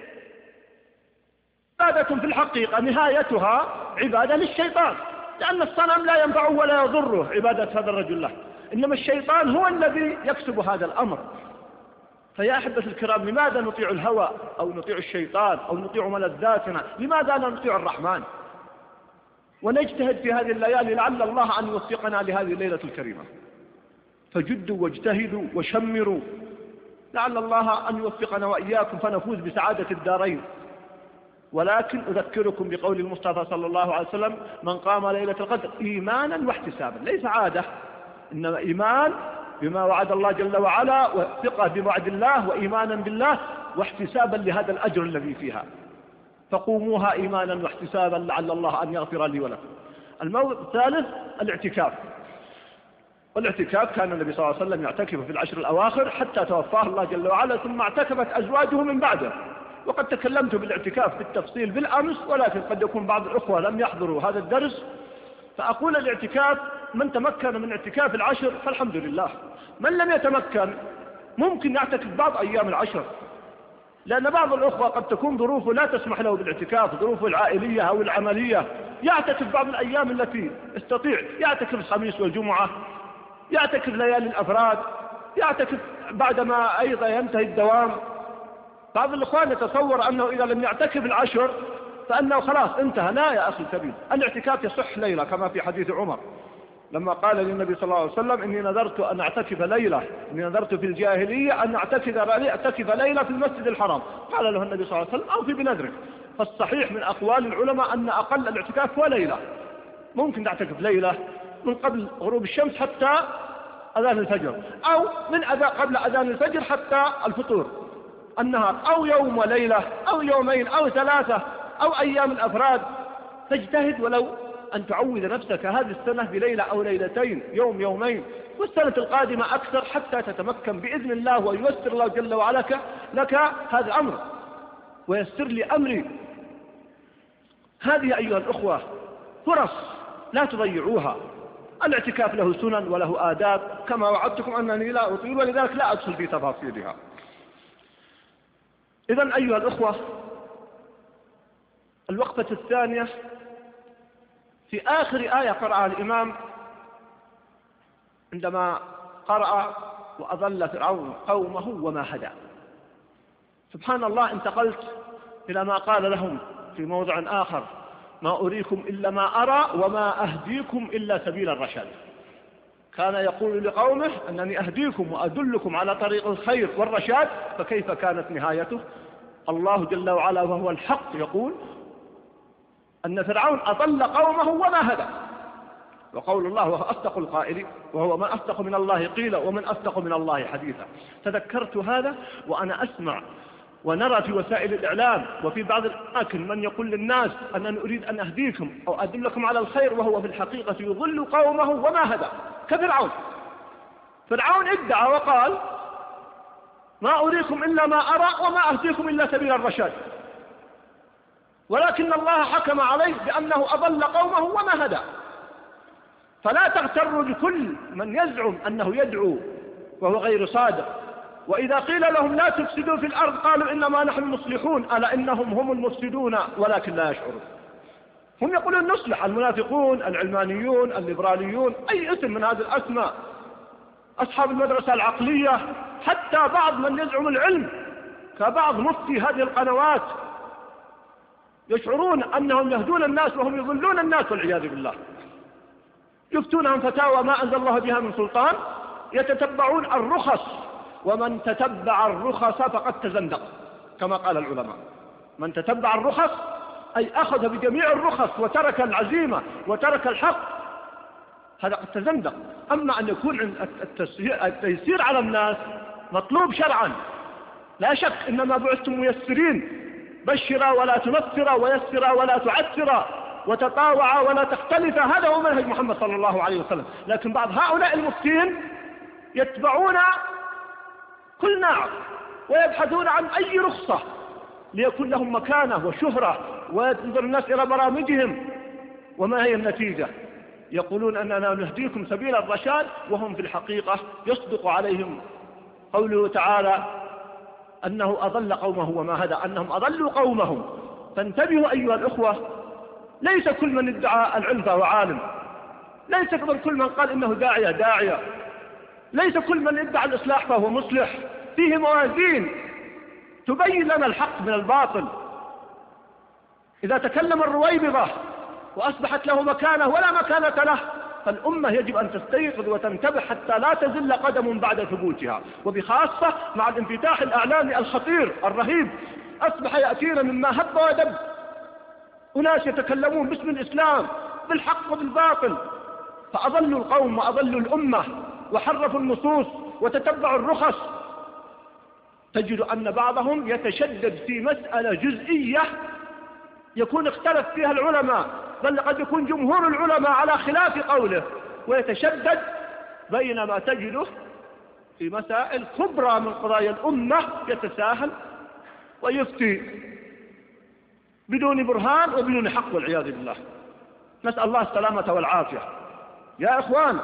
[SPEAKER 3] عبادة في الحقيقة نهايتها عبادة للشيطان، لأن الصنم لا ينفعه ولا يضره عبادة هذا الرجل له، إنما الشيطان هو الذي يكسب هذا الأمر. فيا أحبة الكرام، لماذا نطيع الهوى أو نطيع الشيطان أو نطيع ملذاتنا؟ لماذا لا نطيع الرحمن ونجتهد في هذه الليالي لعل الله أن يوفقنا لهذه الليلة الكريمة؟ فجدوا واجتهدوا وشمروا لعل الله أن يوفقنا وإياكم فنفوز بسعادة الدارين. ولكن أذكركم بقول المصطفى صلى الله عليه وسلم: من قام ليلة القدر إيمانا واحتسابا، ليس عادة، إنما إيمان بما وعد الله جل وعلا، وثقة بوعد الله، وإيمانا بالله، واحتسابا لهذا الأجر الذي فيها. فقوموها إيمانا واحتسابا لعل الله أن يغفر لي ولكم. الموضوع الثالث الاعتكاف. والاعتكاف كان النبي صلى الله عليه وسلم يعتكف في العشر الأواخر حتى توفاه الله جل وعلا، ثم اعتكفت أزواجه من بعده. وقد تكلمت بالاعتكاف بالتفصيل بالأمس، ولكن قد يكون بعض الأخوة لم يحضروا هذا الدرس، فأقول الاعتكاف من تمكن من اعتكاف العشر فالحمد لله، من لم يتمكن ممكن يعتكف بعض أيام العشر، لأن بعض الأخوة قد تكون ظروفه لا تسمح له بالاعتكاف، ظروفه العائلية أو العملية، يعتكف بعض الأيام التي يستطيع، يعتكف الخميس والجمعة، يعتكف ليالي الأفراد، يعتكف بعدما أيضا ينتهي الدوام. بعض الإخوان يتصور أنه إذا لم يعتكف العشر فأنه خلاص انتهى. لا يا أخي الكريم، الاعتكاف يصح ليلة كما في حديث عمر:
[SPEAKER 4] لما قال للنبي صلى الله عليه وسلم إني نذرت أن أعتكف ليلة، إني نذرت في الجاهلية أن أعتكف ليلة في المسجد الحرام، قال له النبي صلى الله عليه وسلم أوفي بنذرك. فالصحيح من أقوال العلماء أن أقل الاعتكاف هو ليلة، ممكن تعتكف ليلة من قبل غروب الشمس حتى أذان الفجر، أو من قبل أذان الفجر حتى الفطور النهار، أو يوم وليلة أو يومين أو ثلاثة أو أيام الأفراد. تجتهد ولو أن تعود نفسك هذه السنة بليلة أو ليلتين، يوم يومين، والسنة القادمة أكثر حتى تتمكن بإذن الله وييسر الله جل وعلا لك هذا الأمر ويسر لي أمري. هذه أيها الأخوة فرص لا تضيعوها. الاعتكاف له سنن وله آداب كما وعدتكم أنني لا أطيل، ولذلك لا أدخل في تفاصيلها. إذن أيها الأخوة الوقفة الثانية في آخر آية قرأها الإمام عندما قرأ وأضل فرعون قومه وما هدى. سبحان الله، انتقلت إلى ما قال لهم في موضع آخر: ما أريكم إلا ما أرى وما أهديكم إلا سبيل الرشاد. كان يقول لقومه أنني أهديكم وأدلكم على طريق الخير والرشاد، فكيف كانت نهايته؟ الله جل وعلا وهو الحق يقول أن فرعون أضل قومه وما هدى. وقول الله وهو أصدق القائلين، وهو من أصدق من الله قيلا ومن أصدق من الله حديثا. تذكرت هذا وأنا أسمع ونرى في وسائل الإعلام وفي بعض الأماكن من يقول للناس أنني أريد أن أهديكم أو أدلكم على الخير، وهو في الحقيقة يضل قومه وما هدى، كفرعون. فرعون ادعى وقال: ما أريكم إلا ما أرى وما أهديكم إلا سبيل الرشاد، ولكن الله حكم عليه بأنه أضل قومه وما هدى. فلا تغتروا بكل من يزعم أنه يدعو وهو غير صادق، وإذا قيل لهم لا تفسدوا في الأرض قالوا إنما نحن مصلحون، ألا إنهم هم المفسدون ولكن لا يشعرون. هم يقولون نصلح، المنافقون، العلمانيون، الليبراليون، أي اسم من هذه الأسماء، أصحاب المدرسة العقلية، حتى بعض من يزعم العلم كبعض مفتي هذه القنوات يشعرون أنهم يهدون الناس وهم يضلون الناس والعياذ بالله. يفتونهم فتاوى ما أنزل الله بها من سلطان، يتتبعون الرخص، ومن تتبع الرخص فقد تزندق كما قال العلماء. من تتبع الرخص أي أخذ بجميع الرخص وترك العزيمة وترك الحق، هذا قد تزندق. أما أن يكون التيسير على الناس مطلوب شرعا، لا شك، إنما بعثتم ميسرين، بشرا ولا تنفرا ويسرا ولا تعسرا وتطاوعا ولا تختلفا، هذا هو منهج محمد صلى الله عليه وسلم. لكن بعض هؤلاء المفتين يتبعون كل ناعم ويبحثون عن أي رخصة ليكون لهم مكانة وشهرة، وينظر الناس إلى برامجهم، وما هي النتيجة؟ يقولون أننا نهديكم سبيل الرشاد، وهم في الحقيقة يصدق عليهم قوله تعالى أنه أضل قومه وما هدى، أنهم أضلوا قومهم. فانتبهوا أيها الأخوة، ليس كل من ادعى العلم فهو عالم، ليس كل من قال إنه داعية، ليس كل من ادعى الإصلاح فهو مصلح. فيه موازين تبين لنا الحق من الباطل. إذا تكلم الرويبضة وأصبحت له مكانة ولا مكانة له، فالأمة يجب أن تستيقظ وتنتبه حتى لا تزل قدم بعد ثبوتها، وبخاصة مع الانفتاح الإعلامي الخطير الرهيب. أصبح يأتينا مما هب ودب أناس يتكلمون باسم الإسلام بالحق وبالباطل، فأضلوا القوم وأضلوا الأمة وحرفوا النصوص وتتبعوا الرخص. تجد أن بعضهم يتشدد في مسألة جزئية يكون اختلف فيها العلماء، بل قد يكون جمهور العلماء على خلاف قوله، ويتشدد، بينما تجده في مسائل كبرى من قضايا الأمة يتساهل ويفتي بدون برهان وبدون حق والعياذ بالله. نسأل الله السلامة والعافية. يا إخوان،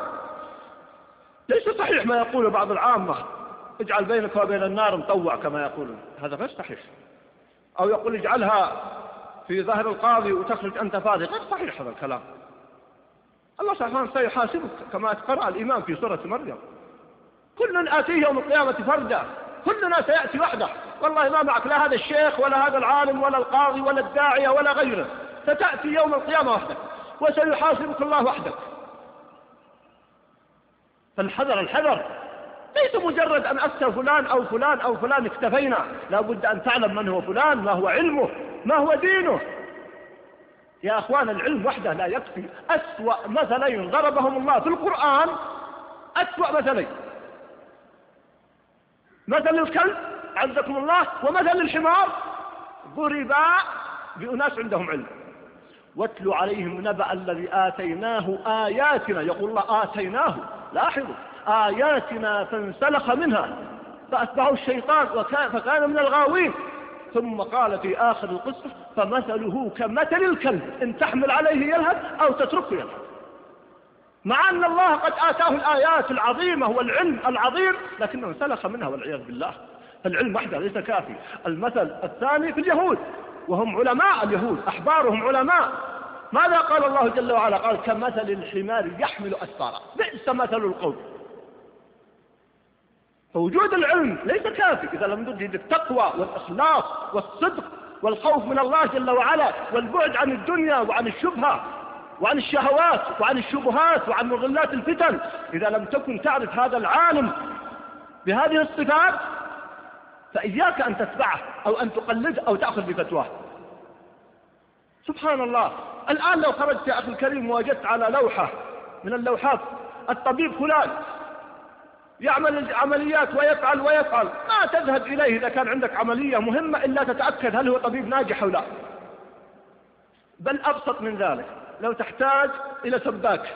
[SPEAKER 4] ليس صحيح ما يقول بعض العامة: اجعل بينك وبين النار مطوع كما يقولون، هذا غير صحيح. أو يقول اجعلها في ظهر القاضي وتخرج أنت فاضي، غير صحيح هذا الكلام. الله سبحانه سيحاسبك كما قرأ الإمام في سورة مريم: كل آتيه يوم القيامة فردا، كلنا سيأتي وحده. والله ما معك لا هذا الشيخ ولا هذا العالم ولا القاضي ولا الداعية ولا غيره، ستأتي يوم القيامة وحدك وسيحاسبك الله وحدك.
[SPEAKER 3] فالحذر الحذر، ليس مجرد أن أفتى فلان أو فلان أو فلان اكتفينا، لا بد أن تعلم من هو فلان، ما هو علمه، ما هو دينه. يا أخوان العلم وحده لا يكفي. أسوأ مثلين ضربهم الله في القرآن، أسوأ مثلين، مثل الكلب عزكم الله ومثل الحمار، ضربا بأناس عندهم علم. واتل عليهم نبأ الذي آتيناه آياتنا، يقول الله آتيناه، لاحظوا آياتنا فانسلخ منها فأتبعه الشيطان فكان من الغاوين. ثم قال في آخر القصة فمثله كمثل الكلب إن تحمل عليه يلهث أو تتركه يلهث. مع أن الله قد آتاه الآيات العظيمة والعلم العظيم لكنه انسلخ منها والعياذ بالله. فالعلم وحده ليس كافي. المثل الثاني في اليهود، وهم علماء، اليهود أحبارهم علماء. ماذا قال الله جل وعلا؟ قال كمثل الحمار يحمل أسفارا، بئس مثل القوم. فوجود العلم ليس كافي إذا لم تجد التقوى والإخلاص والصدق والخوف من الله جل وعلا والبعد عن الدنيا وعن الشبهة وعن الشهوات وعن الشبهات وعن مضلات الفتن. إذا لم تكن تعرف هذا العالم بهذه الصفات فإياك أن تتبعه أو أن تقلد أو تأخذ بفتواه. سبحان الله، الآن لو خرجت يا أخي الكريم ووجدت على لوحة من اللوحات الطبيب فلان يعمل عمليات ويفعل ما تذهب إليه إذا كان عندك عملية مهمة إلا تتأكد هل هو طبيب ناجح أو لا. بل أبسط من ذلك، لو تحتاج إلى سباك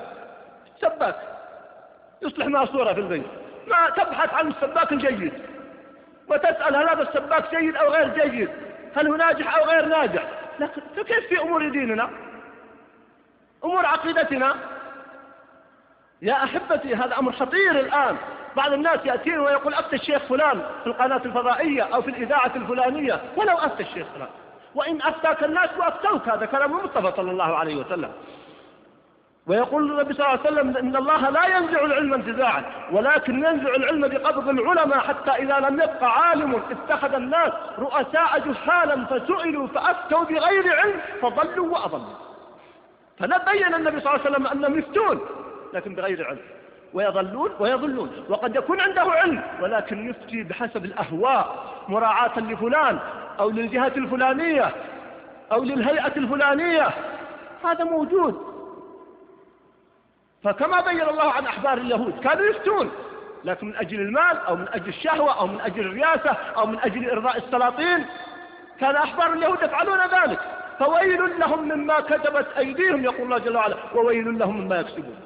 [SPEAKER 3] يصلح ماسورة في البيت، ما تبحث عن السباك الجيد وتسأل هل هذا السباك جيد أو غير جيد، هل هو ناجح أو غير ناجح. لكن فكيف في أمور ديننا، أمور عقيدتنا؟ يا أحبتي هذا أمر خطير. الآن بعض الناس يأتين ويقول أفتى الشيخ فلان في القناة الفضائية أو في الإذاعة الفلانية، ولو أفتى الشيخ فلان، وإن أفتاك الناس وأفتوك، هذا كلام المصطفى صلى الله عليه وسلم. ويقول النبي صلى الله عليه وسلم إن الله لا ينزع العلم انتزاعا ولكن ينزع العلم بقبض العلماء، حتى إذا لم يبق عالم اتخذ الناس رؤساء جهالا فسئلوا فأفتوا بغير علم فضلوا وأضلوا. فنبين النبي صلى الله عليه وسلم أنهم يفتون لكن بغير علم، ويضلون. وقد يكون عنده علم ولكن يفتي بحسب الأهواء مراعاة لفلان أو للجهة الفلانية أو للهيئة الفلانية، هذا موجود. فكما بين الله عن أحبار اليهود كانوا يفتون لكن من أجل المال أو من أجل الشهوة أو من أجل الرياسة أو من أجل إرضاء السلاطين، كان أحبار اليهود يفعلون ذلك. فويل لهم مما كتبت أيديهم، يقول الله جل وعلا وويل لهم مما يكسبون.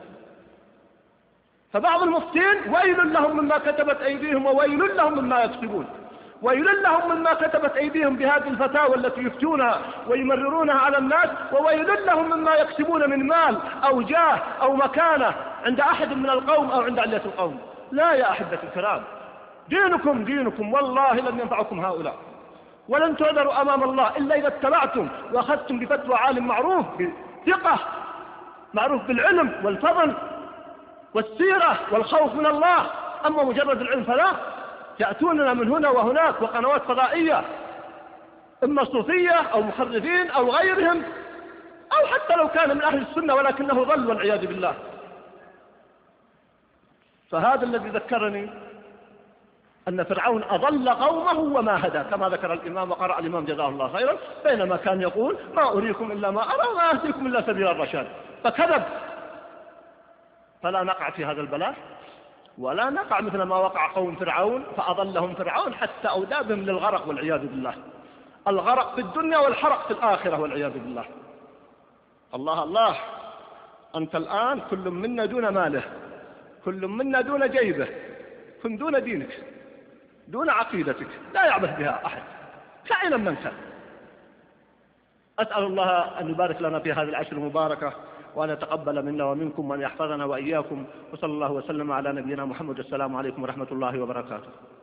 [SPEAKER 3] فبعض المفتين ويل لهم مما كتبت أيديهم وويل لهم مما يكسبون. ويل لهم مما كتبت أيديهم بهذه الفتاوى التي يفتونها ويمررونها على الناس، وويل لهم مما يكسبون من مال أو جاه أو مكانة عند أحد من القوم أو عند علية القوم. لا يا أحبة الكرام، دينكم والله لن ينفعكم هؤلاء، ولن تعذروا أمام الله إلا إذا اتبعتم وأخذتم بفتوى عالم معروف بثقة، معروف بالعلم والفضل والسيرة والخوف من الله. أما مجرد العلم فلا، يأتوننا من هنا وهناك وقنوات فضائية إما صوفية أو مخرفين أو غيرهم، أو حتى لو كان من أهل السنة ولكنه ضل والعياذ بالله. فهذا الذي ذكرني أن فرعون أضل قومه وما هدى، كما ذكر الإمام وقرأ الإمام جزاه الله خيرا، بينما كان يقول ما أريكم إلا ما أرى وما أهديكم إلا سبيل الرشاد، فكذب. فلا نقع في هذا البلاء ولا نقع مثل ما وقع قوم فرعون فأضلهم فرعون حتى أودى بهم للغرق والعياذ بالله، الغرق في الدنيا والحرق في الآخرة والعياذ بالله. الله أنت الآن كل منا دون ماله، كل منا دون جيبه، كن دون دينك، دون عقيدتك، لا يعبث بها أحد كائنا من كان. أسأل الله أن يبارك لنا في هذه العشر المباركة وأن يتقبل منا ومنكم وأن يحفظنا وإياكم، وصلى الله وسلم على نبينا محمد. السلام عليكم ورحمة الله وبركاته.